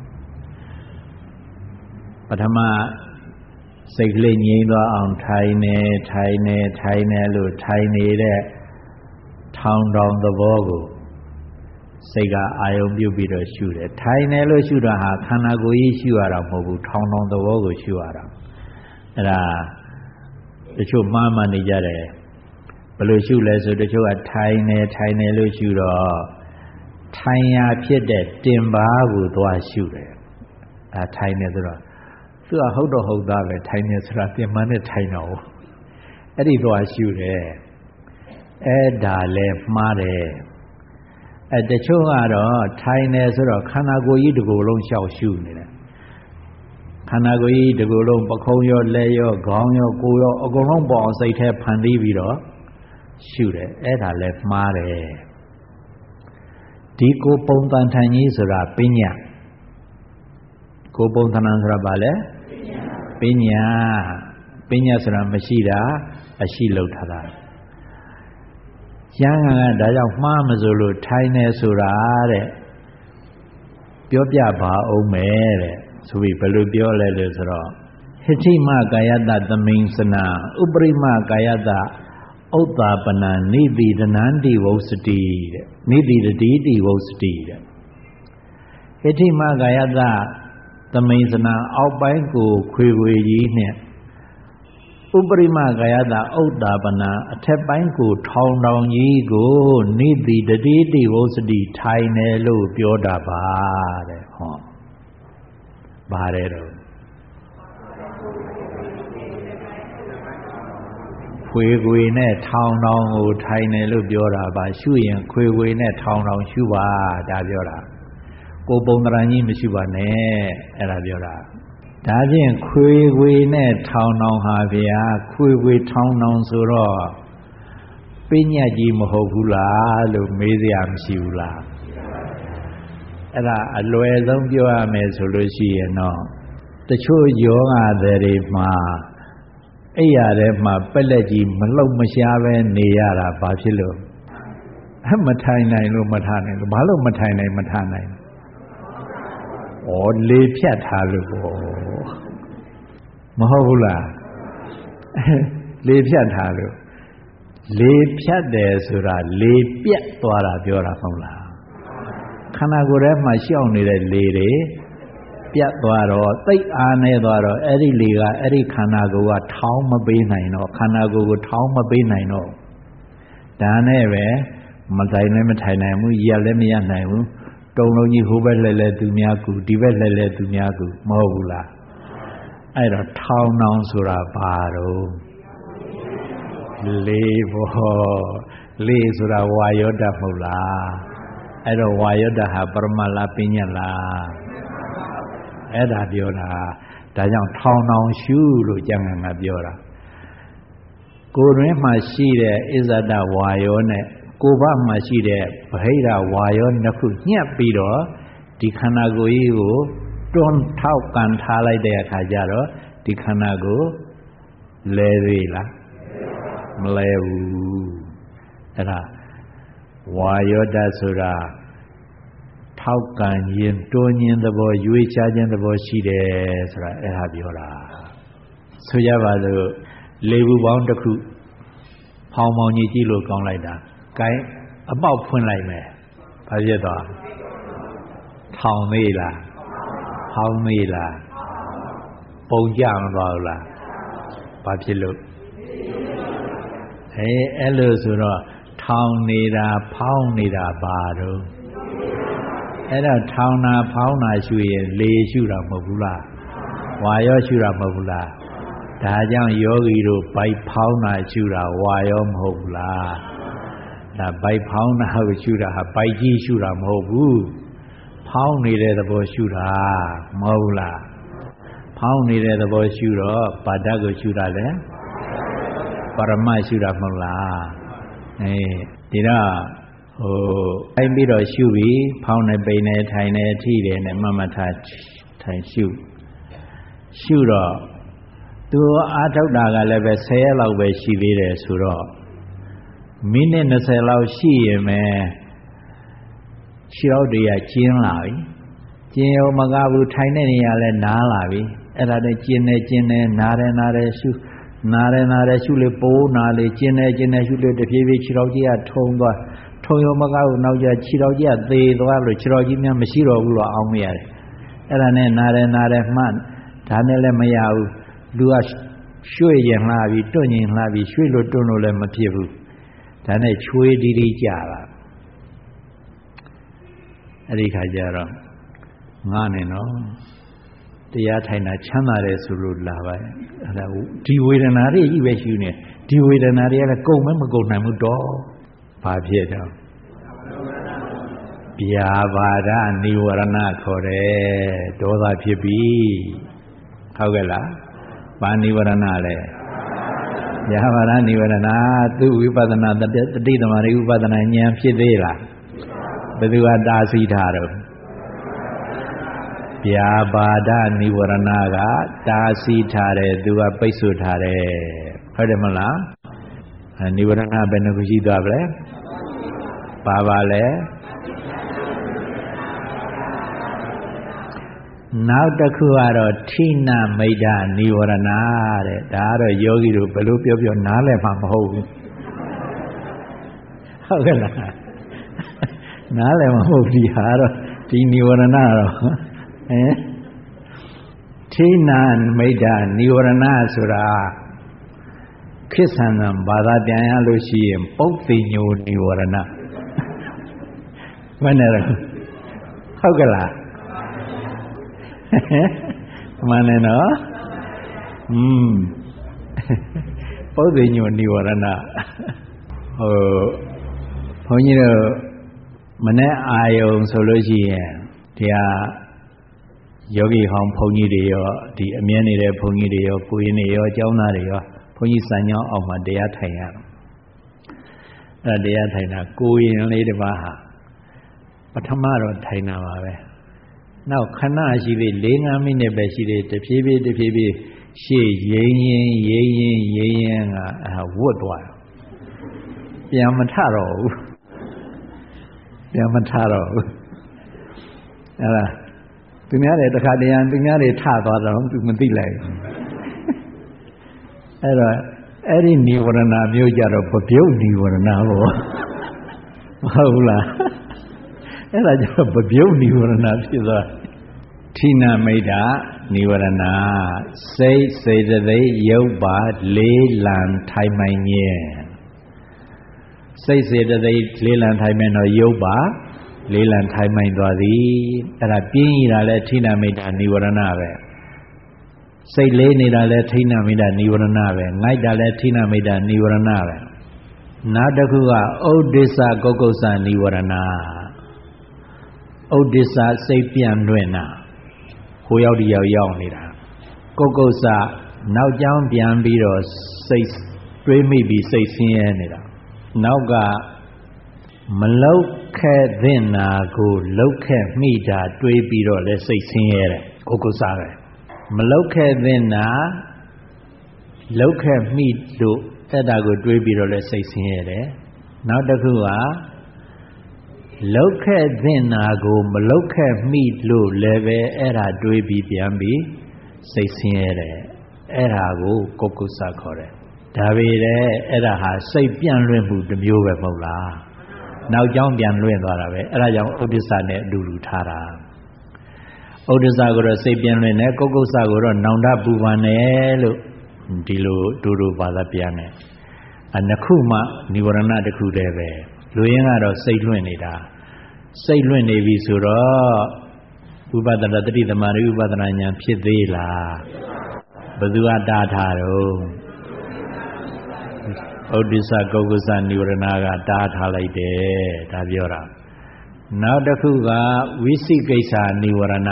ပထမစိတ်ကလေးငြိမ်းသွားအောင်ထိုင်နေထိုင်နေထိုင်နေလို့ထိုင်နေတဲ့ထောင်တောင်သဘောကိုစိတ်ကအာယုံပြုတ်ပြီးတော့ရှုတယ်ထိုင်နေလို့ရှုတာဟာခန္ဓာကိုယ်ကြီးရှုရတာမဟုတ်ဘူးထောင်တောင်သဘောကိုရှုရတာအဲ့ဒါတချို့မှားမှန်နေကြတယ်ဘယ်လိုရှုလဲဆိုတချို့ကထိုင်နေထိုင်နေလို့ရှုတော့ထိုင်ရာဖြစ်တဲ့တင်ပါးကိုသွားရှုတယ်အဲထိုင်နေဆိုတော့သူကဟုတ်တော့ဟုတ်သားပဲထိုင်နေဆိုတာတင်ပါးနဲ့ထိုင်တော့အဲ့ဒီသွားရှုတယ်အဲ့ဒါလဲမှားတယ်အဲတချို့ကတော့ထိုင်နေဆိုတော့ခန္ဓာကိုယ်ကြီးတစ်ကိုယ်လုံးရှောက်ရှုနေတယ်ခန္ဓာကိုယ်ကြီးတစ်ကိုယ်လုံးပခုံးရောလက်ရောခေါင်းရောကိုယ်ရောအကုန်လုံးပေါ်အောင်စိတ်ထဲဖန်တီးပြီးတော့ရှုတယ်အဲ့ဒါလဲမှားတယ်ဒီကိုပုံတန်ထန်ကြီးဆိုတာပညာကိုပုံတန်ထန်ဆိုတာဘာလဲပညာပညာဆိုတာမရှိတာအရှိလောက်ထားတာရဟန်းကဒါကြောင့်မှားမဆိုလို့ထိုင်နေဆိုတာတဲ့ပြောပြပါအောင်မယ်တဲ့ဆိုပြီးဘယ်လိုပြောလဲလို့ဆိုတော့ဟိဋ္ဌိမကာယတသမိန်စနာဥပရိမကာယတဥဒ္ဒါပနံနိတိတနန္တိဝုစတိတဲ့နိတိတတိတိဝုစတိတဲ့ဟိဋ္ဌိမကာယတသမိန်စနာအောက်ပိုင်းကိုခွေခွေကြီးနဲ့ဥပရိမကာယတဥဒ္ဒါပနံအထက်ပိုင်းကိုထောင်ထောင်ကြီးကိုနိတိတတိတိဝုစတိထိုင်တယ်လို့ပြောတာပါတဲ့ဟောပါတယ်တော့ခွေခွေနဲ့ထောင်ထောင်ကိုထိုင်တယ်လို့ပြောတာပါရှုရင်ခွေခွေနဲ့ထောင်ထောင်ရှုပါဒါပြောတာကိုပုံတရံကြီးမရှုပါနဲ့အဲ့ဒါပြောတာဒါဖြင့်ခွေခွေနဲ့ထောင်ထောင်ဟာဗျာခွေခွေထောင်ထောင်ဆိုတော့ပညာကြီးမဟုတ်ဘူးလားလို့မေးစရာမရှိဘူးလားအဲ့ဒါအလွယ်ဆုံးပြောရမယ်ဆိုလို့ရှိရင်တော့တချို့ယောဂတွေမှာအဲ့ရတဲ့မှာပက်လက်ကြီးမလှုပ်မရှားပဲနေရတာဘာဖြစ်လို့အမထိုင်နိုင်လို့မထားနိုင်လို့ဘာလို့မထိုင်နိုင်မထားနိုင်ဩလေဖြတ်ထားလို့ပေါ့မဟုတ်ဘူးလားလေဖြတ်ထားလို့လေဖြတ်တယ်ဆိုတာလေပြတ်သွားတာပြောတာမဟုတ်လားခန္ဓာကိုယ်ထဲမှာရှောင်နေတဲ့လေတွေပြတ်သွားတော့သိပ်အားနေသွားတော့အဲ့ဒီလေကအဲ့ဒီခန္ဓာကိုယ်ကထောင်းမပေးနိုင်တော့ခန္ဓာကိုယ်ကိုထောင်းမပေးနိုင်တော့ဒါနဲ့ပဲမထိုင်လည်းမထိုင်နိုင်ဘူးရက်လည်းမရနိုင်ဘူးတုံလုံးကြီးဟိုဘက်လှည့်လဲသူများကူဒီဘက်လှည့်လဲသူများကူမဟုတ်ဘူးလားအဲ့တော့ထောင်းနောင်ဆိုတာဘာတော့လေဘောလေဆိုတာဝါယောဓာတ်မဟုတ်လားအဲ့တော့ဝါယောဓာတ်ဟာပရမလားပညာလားအဲ့ဒါပြောတာဒါကြောင့်ထောင်းနောင်ရှုလို့ကျမ်းဂန်ကပြောတာကိုယ်တွင်မှရှိတဲ့အစ္ဆဒဝါယောနဲ့ကိုယ်ဘမှရှိတဲ့ဗဟိတဝါယောနှစ်ခုညှပ်ပြီးတော့ဒီခန္ဓာကိုယ်ကြီးကိုတွန်းထောက်ကန်ထားလိုက်တဲ့အခါကျတော့ဒီခန္ဓာကိုယ်လဲသေးလားမလဲဘူးအဲ့ဒါဝါယောဓာတ်ဆိုတာထောက်ကန်ခြင်းတွန်းခြင်းသဘောရွေးချခြင်းသဘောရှိတယ်ဆိုတာအဲ့ဒါပြောတာဆိုကြပါစို့လေဘူးပေါင်းတစ်ခုဖောင်မောင်ကြီးကြည့်လို့ကောင်းလိုက်တာကိုင်းအပေါက်ဖွင့်လိုက်မယ်ဘာဖြစ်သွားထောင်သေးလားဖောင်းသေးလားပုံကြမသွားဘူးလားဘာဖြစ်လို့အဲအဲ့လိုဆိုတော့ထောင်နေတာဖောင်းနေတာဘာတော့အဲ့ဒါထောင်တာဖောင်းတာရှုရင်လေရှုတာမဟုတ်ဘူးလားဝါရောရှုတာမဟုတ်ဘူးလားဒါကြောင့်ယောဂီတို့ဘိုက်ဖောင်းတာရှုတာဝါရောမဟုတ်ဘူးလားဒါဘိုက်ဖောင်းတာကိုရှုတာဟာဘိုက်ကြီးရှုတာမဟုတ်ဘူးဖောင်းနေတဲ့သဘောရှုတာမဟုတ်လားဖောင်းနေတဲ့သဘောရှုတော့ပါဒတ်ကိုရှုတာလေပရမတ်ရှုတာမဟုတ်လားအဲဒီတော့ဟိုအဲ့ပြီးတော့ရှုပြီးဖောင်းနေပိန်နေထိုင်နေထိတယ်နဲ့မမထားထိုင်ရှုရှုတော့သူအားထုတ်တာကလည်းပဲဆယ်ရက်လောက်ပဲရှိသေးတယ်ဆိုတော့မိနစ်၂၀လောက်ရှိရင်ပဲခြေထောက်တွေကကျဉ်းလာပြီကျဉ်းရောမကဘူးထိုင်တဲ့နေရာလည်းနားလာပြီအဲ့ဒါနဲ့ကျဉ်းနေကျဉ်းနေနားတယ်နားတယ်ရှုနားတယ်နားတယ်ရှုလေပိုးနားလေကျဉ်းနေကျဉ်းနေရှုလေတဖြည်းဖြည်းခြေထောက်ကြီးကထုံသွားထုံရောမကဘူးနောက်ကျခြေထောက်ကြီးကသေသွားလို့ခြေထောက်ကြီးများမရှိတော့ဘူးလို့အောင်းမရတယ်အဲ့ဒါနဲ့နားတယ်နားတယ်မှဒါနဲ့လည်းမရဘူးလူကရွှေ့ရင်လှပြီတွန့်ရင်လှပြီရွှေ့လို့တွန့်လို့လည်းမဖြစ်ဘူးဒါနဲ့ချွေးတီးတီးကြတာအဲ့ဒီခါကျတော့ငါနဲ့နော်တရားထိုင်တာချမ်းသာတယ်ဆိုလို့လာပါရဲ့အဲ့ဒါဒီဝေဒနာတွေကြီးပဲရှိနေဒီဝေဒနာတွေကလည်းကုန်မမကုန်နိုင်ဘူးတော့ဘာဖြစ်တော့ဗျာပါဒနိဝရဏခေါ်တယ်ဒေါသဖြစ်ပြီဟုတ်ကဲ့လားဘာနိဝရဏလဲဗျာပါဒနိဝရဏသူဝိပဿနာတတိသမารိဥပဒနာဉာဏ်ဖြစ်သေးလားဘယ်သူကတားဆီးထားတော့ဗျာပါဒနိဝရဏကတားဆီးထားတယ်သူကပိတ်ဆို့ထားတယ်ဟုတ်တယ်မလားနိဝရဏဘယ်နှခုရှိသွားပြီလဲပါပါလဲနောက်တစ်ခုကတော့ထိနမိတ်္တနိဝရဏတဲ့ဒါကတော့ယောဂီတို့ဘယ်လိုပြောပြောနားလည်မှာမဟုတ်ဘူးဟုတ်ကဲ့လားနားလည်မှာမဟုတ်ဒီဟာတော့ဒီနိဝရဏတော့ဟင်ထိနမိတ်္တနိဝရဏဆိုတာခေတ်ဆန်ဆန်ဘာသာပြန်ရလို့ရှိရင်ပုတ်သိညိုနိဝရဏမနဲ့တော့ဟုတ်ကဲ့လားမှန်တယ်နော်อืมပုတ်သိညိုနိဝရဏဟိုဘုန်းကြီးတို့မနေ့အာယုံဆိုလို့ရှိရင်တရားယောဂီဟောင်းဘုန်းကြီးတွေရောဒီအမြဲနေတဲ့ဘုန်းကြီးတွေရောကိုရင်တွေရောအကျောင်းသားတွေရောဘုန်းကြီးစံကြောင်းအောက်မှာတရားထိုင်ရတော့အဲတရားထိုင်တာကိုရင်လေးတစ်ပါးဟာပထမတော့ထိုင်တာပါပဲနောက်ခဏရှိသေး၄-၅မိနစ်ပဲရှိသေးတဖြည်းဖြည်းတဖြည်းဖြည်းရှေ့ရိမ့်ရင်ရိမ့်ရင်ရိမ့်ရင်ကအဲဝတ်သွားပြန်မထတော့ဘူးပြန်မထတော့ဘူးအဲဒါသူများတွေတခါတည်းရန်သူများတွေထသွားတော့သူမသိလိုက်ဘူးအဲ့တော့အဲ့ဒီနိဝရဏမျိုးကြတော့ပပြုတ်နိဝရဏပေါ့မဟုတ်လားအဲ့ဒါကျတော့ပပြုတ်နိဝရဏဖြစ်သွားထိနမိတ်္တနိဝရဏစိတ်စေတသိက်ရုပ်ပါလေးလံထိုင်မှန်ခြင်းစိတ်စေတသိက်လေးလံထိုင်မှန်တော့ရုပ်ပါလေးလံထိုင်မှန်သွားသည်အဲ့ဒါပြင်းရတာလဲထိနမိတ်္တနိဝရဏပဲစိတ်လေးနေတာလဲထိနမိတ်္တနိဝရဏပဲငိုက်တာလဲထိနမိတ်္တနိဝရဏပဲနောက်တစ်ခုကဥဒိစ္စကုက္ကုစ္စနိဝရဏဥဒိစ္စစိတ်ပြန့်လွင့်တာဟိုရောက်ဒီရောက်ရောက်နေတာကုက္ကုစ္စနောက်ကြောင်းပြန်ပြီးတော့စိတ်တွေးမိပြီးစိတ်ဆင်းရဲနေတာနောက်ကမလောက်ခဲ့သင့်တာကိုလောက်ခဲ့မိတာတွေးပြီးတော့လဲစိတ်ဆင်းရဲတယ်ကုက္ကုစ္စပဲမလောက်ခဲ့သင့်တာလောက်ခဲ့မိလို့အဲ့ဒါကိုတွေးပြီးတော့လဲစိတ်ဆင်းရဲတယ်နောက်တစ်ခုကလောက်ခဲ့သင့်တာကိုမလောက်ခဲ့မိလို့လည်းပဲအဲ့ဒါတွေးပြီးပြန်ပြီးစိတ်ဆင်းရဲတယ်အဲ့ဒါကိုကုက္ကုစ္စခေါ်တယ်ဒါပေမဲ့အဲ့ဒါဟာစိတ်ပြန့်လွင့်မှုတစ်မျိုးပဲမဟုတ်လားနောက်ကြောင်းပြန်လွင့်သွားတာပဲအဲ့ဒါကြောင့်ဥဒိစ္စနဲ့အတူတူထားတာဥဒိစ္စကိုတော့စိတ်ပြန့်လွင့်တယ်ကုက္ကုစ္စကိုတော့နောင်တပူပန်တယ်လို့ဒီလိုဒူဒူဘာသာပြန်တယ်အနှစ်ခုမှនិဝရဏတစ်ခုတည်းပဲလူရင်းကတော့စိတ်လွင့်နေတာစိတ်လွင့်နေပြီဆိုတော့ဥပဒနာတတိသမารိဥပဒနာဉာဏ်ဖြစ်သေးလားဘယ်သူကတားထားတော့ဥဒိစ္စကုက္ကုစ္စនិဝရဏကတားထားလိုက်တယ်ဒါပြောတာနောက်တစ်ခုကဝိသိကိစ္စនិဝရဏ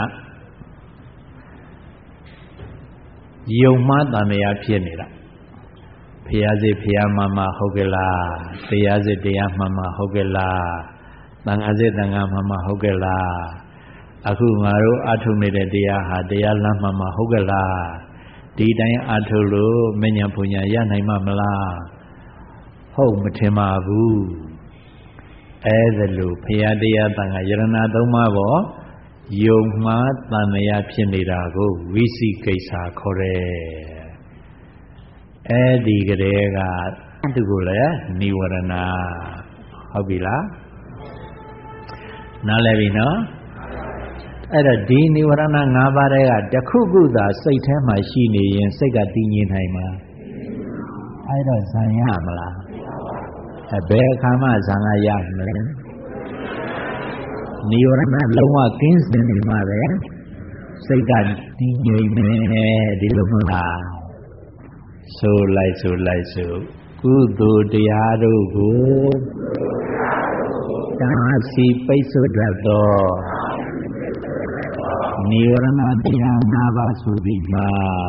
ယုံမှားတန်တရားဖြစ်နေတာဘရားစစ်ဖရားမှမှဟုတ်ကလားတရားစစ်တရားမှမှဟုတ်ကလားသံဃာစစ်သံဃာမှမှဟုတ်ကလားအခုငါတို့အထုနေတဲ့တရားဟာတရားလမ်းမှမှဟုတ်ကလားဒီတိုင်းအထုလို့မဉ္ဇဉ်ပူညာရနိုင်မှာမလားဟုတ်မထင်ပါဘူးအဲဒါလို့ဖရာတရားသံဃာယရဏသုံးပါးပေါ်ယုံမှားတန်မြာဖြစ်နေတာကိုဝိသိကိစ္စခေါ်တယ်အဲဒီကလေးကသူကိုလည်းនិဝရဏဟုတ်ပြီလားနားလည်ပြီနော်အဲ့တော့ဒီនិဝရဏ၅ပါးတည်းကတစ်ခုခုသာစိတ်ထဲမှာရှိနေရင်စိတ်ကတည်ငြိမ်နိုင်မှာအဲ့တော့ဇံရမလားအဘယ်အခါမှဇံကရမလဲនិဝရဏလုံးဝကင်းစင်နေမှာပဲစိတ်ကတည်ငြိမ်နေဒီလိုမလားဆိုလိုက်ဆိုလိုက်ဆိုကုသိုလ်တရားတို့ကိုတာစီပိတ်ဆို့တတ်သောនិဝရဏတရား၅ပါးဆိုပြီးမှ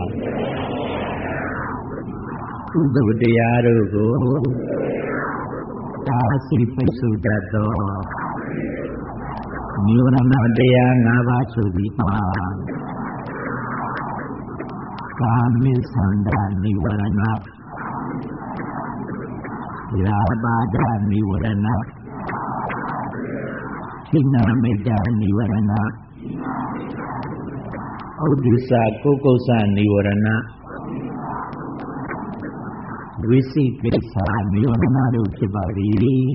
ကုသိုလ်တရားတို့ကိုတာစီပိတ်ဆို့တတ်သောនិဝရဏတရား၅ပါးဆိုပြီးမှကာမိသန္တာនិဝရဏရာဘာဒာនិဝရဏစိဏမေတ္တာនិဝရဏဥဒ္ဒစ္စကုက္ကုစនិဝရဏဝိသိကိစ္စនិဝရဏတို့ဖြစ်ပါသည်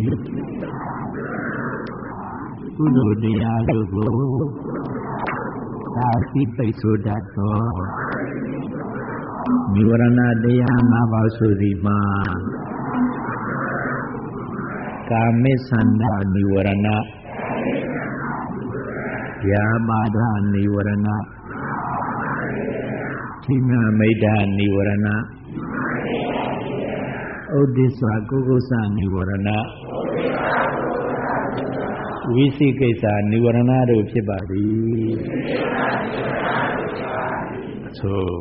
ကုသိုလ်တရားတို့ကိုသာသိပိတ်ဆိုတတ်သောនិဝရဏတရား၅ပါးဆိုသည်မှာကာမိသန္တာនិဝရဏယာမာဒនិဝရဏသီနာမိတ်တာនិဝရဏဥဒိစ္စကုက္ကုစនិဝရဏဝိသိကိစ္စនិဝရဏတို့ဖြစ်ပါသည်သို့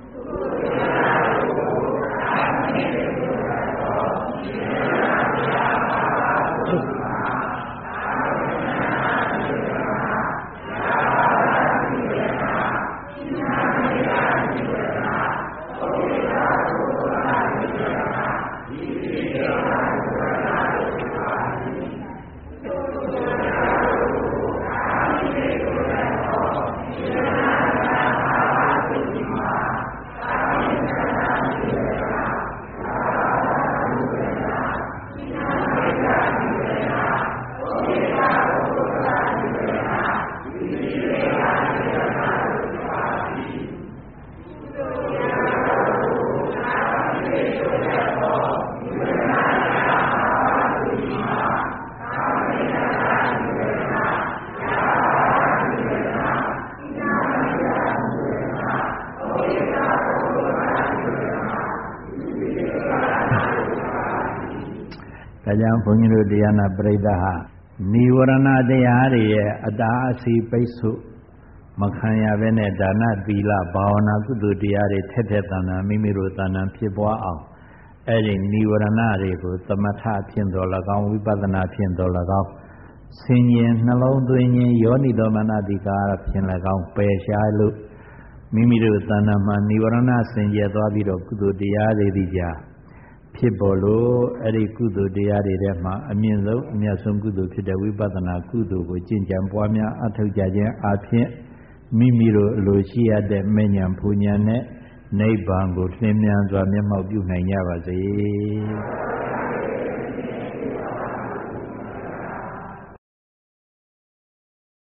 ဒါကြောင့်ဘုန်းကြီးတို့တရားနာပရိသတ်ဟာនិဝရဏတရားတွေရဲ့အတားအဆီးပိတ်ဆို့မခံရဘဲနဲ့ဒါနသီလဘာဝနာကုသိုလ်တရားတွေထက်ထက်တန်တန်မိမိတို့တန်တန်ဖြစ်ပွားအောင်အဲ့ဒီនិဝရဏတွေကိုသမထဖြင့်တော်၎င်းဝိပဿနာဖြင့်တော်၎င်းဆင်ញင်နှလုံးသွင်းခြင်းယောနိတော်မနတိကာဖြင့်၎င်းပယ်ရှားလို့မိမိတို့တန်တန်မှာនិဝရဏစင်ကြယ်သွားပြီးတော့ကုသိုလ်တရားတွေဒီကြဖြစ်ပေါ်လို့အဲ့ဒီကုသိုလ်တရားတွေထဲမှာအမြင့်ဆုံးအမြတ်ဆုံးကုသိုလ်ဖြစ်တဲ့ဝိပဿနာကုသိုလ်ကိုကျင့်ကြံပွားများအထောက်ကြခြင်းအပြင်မိမိတို့အလိုရှိရတဲ့မဉ္ဇဉ်ပူညာနဲ့နိဗ္ဗာန်ကိုလင်းမြန်စွာမျက်မှောက်ပြုနိုင်ကြပါစေ။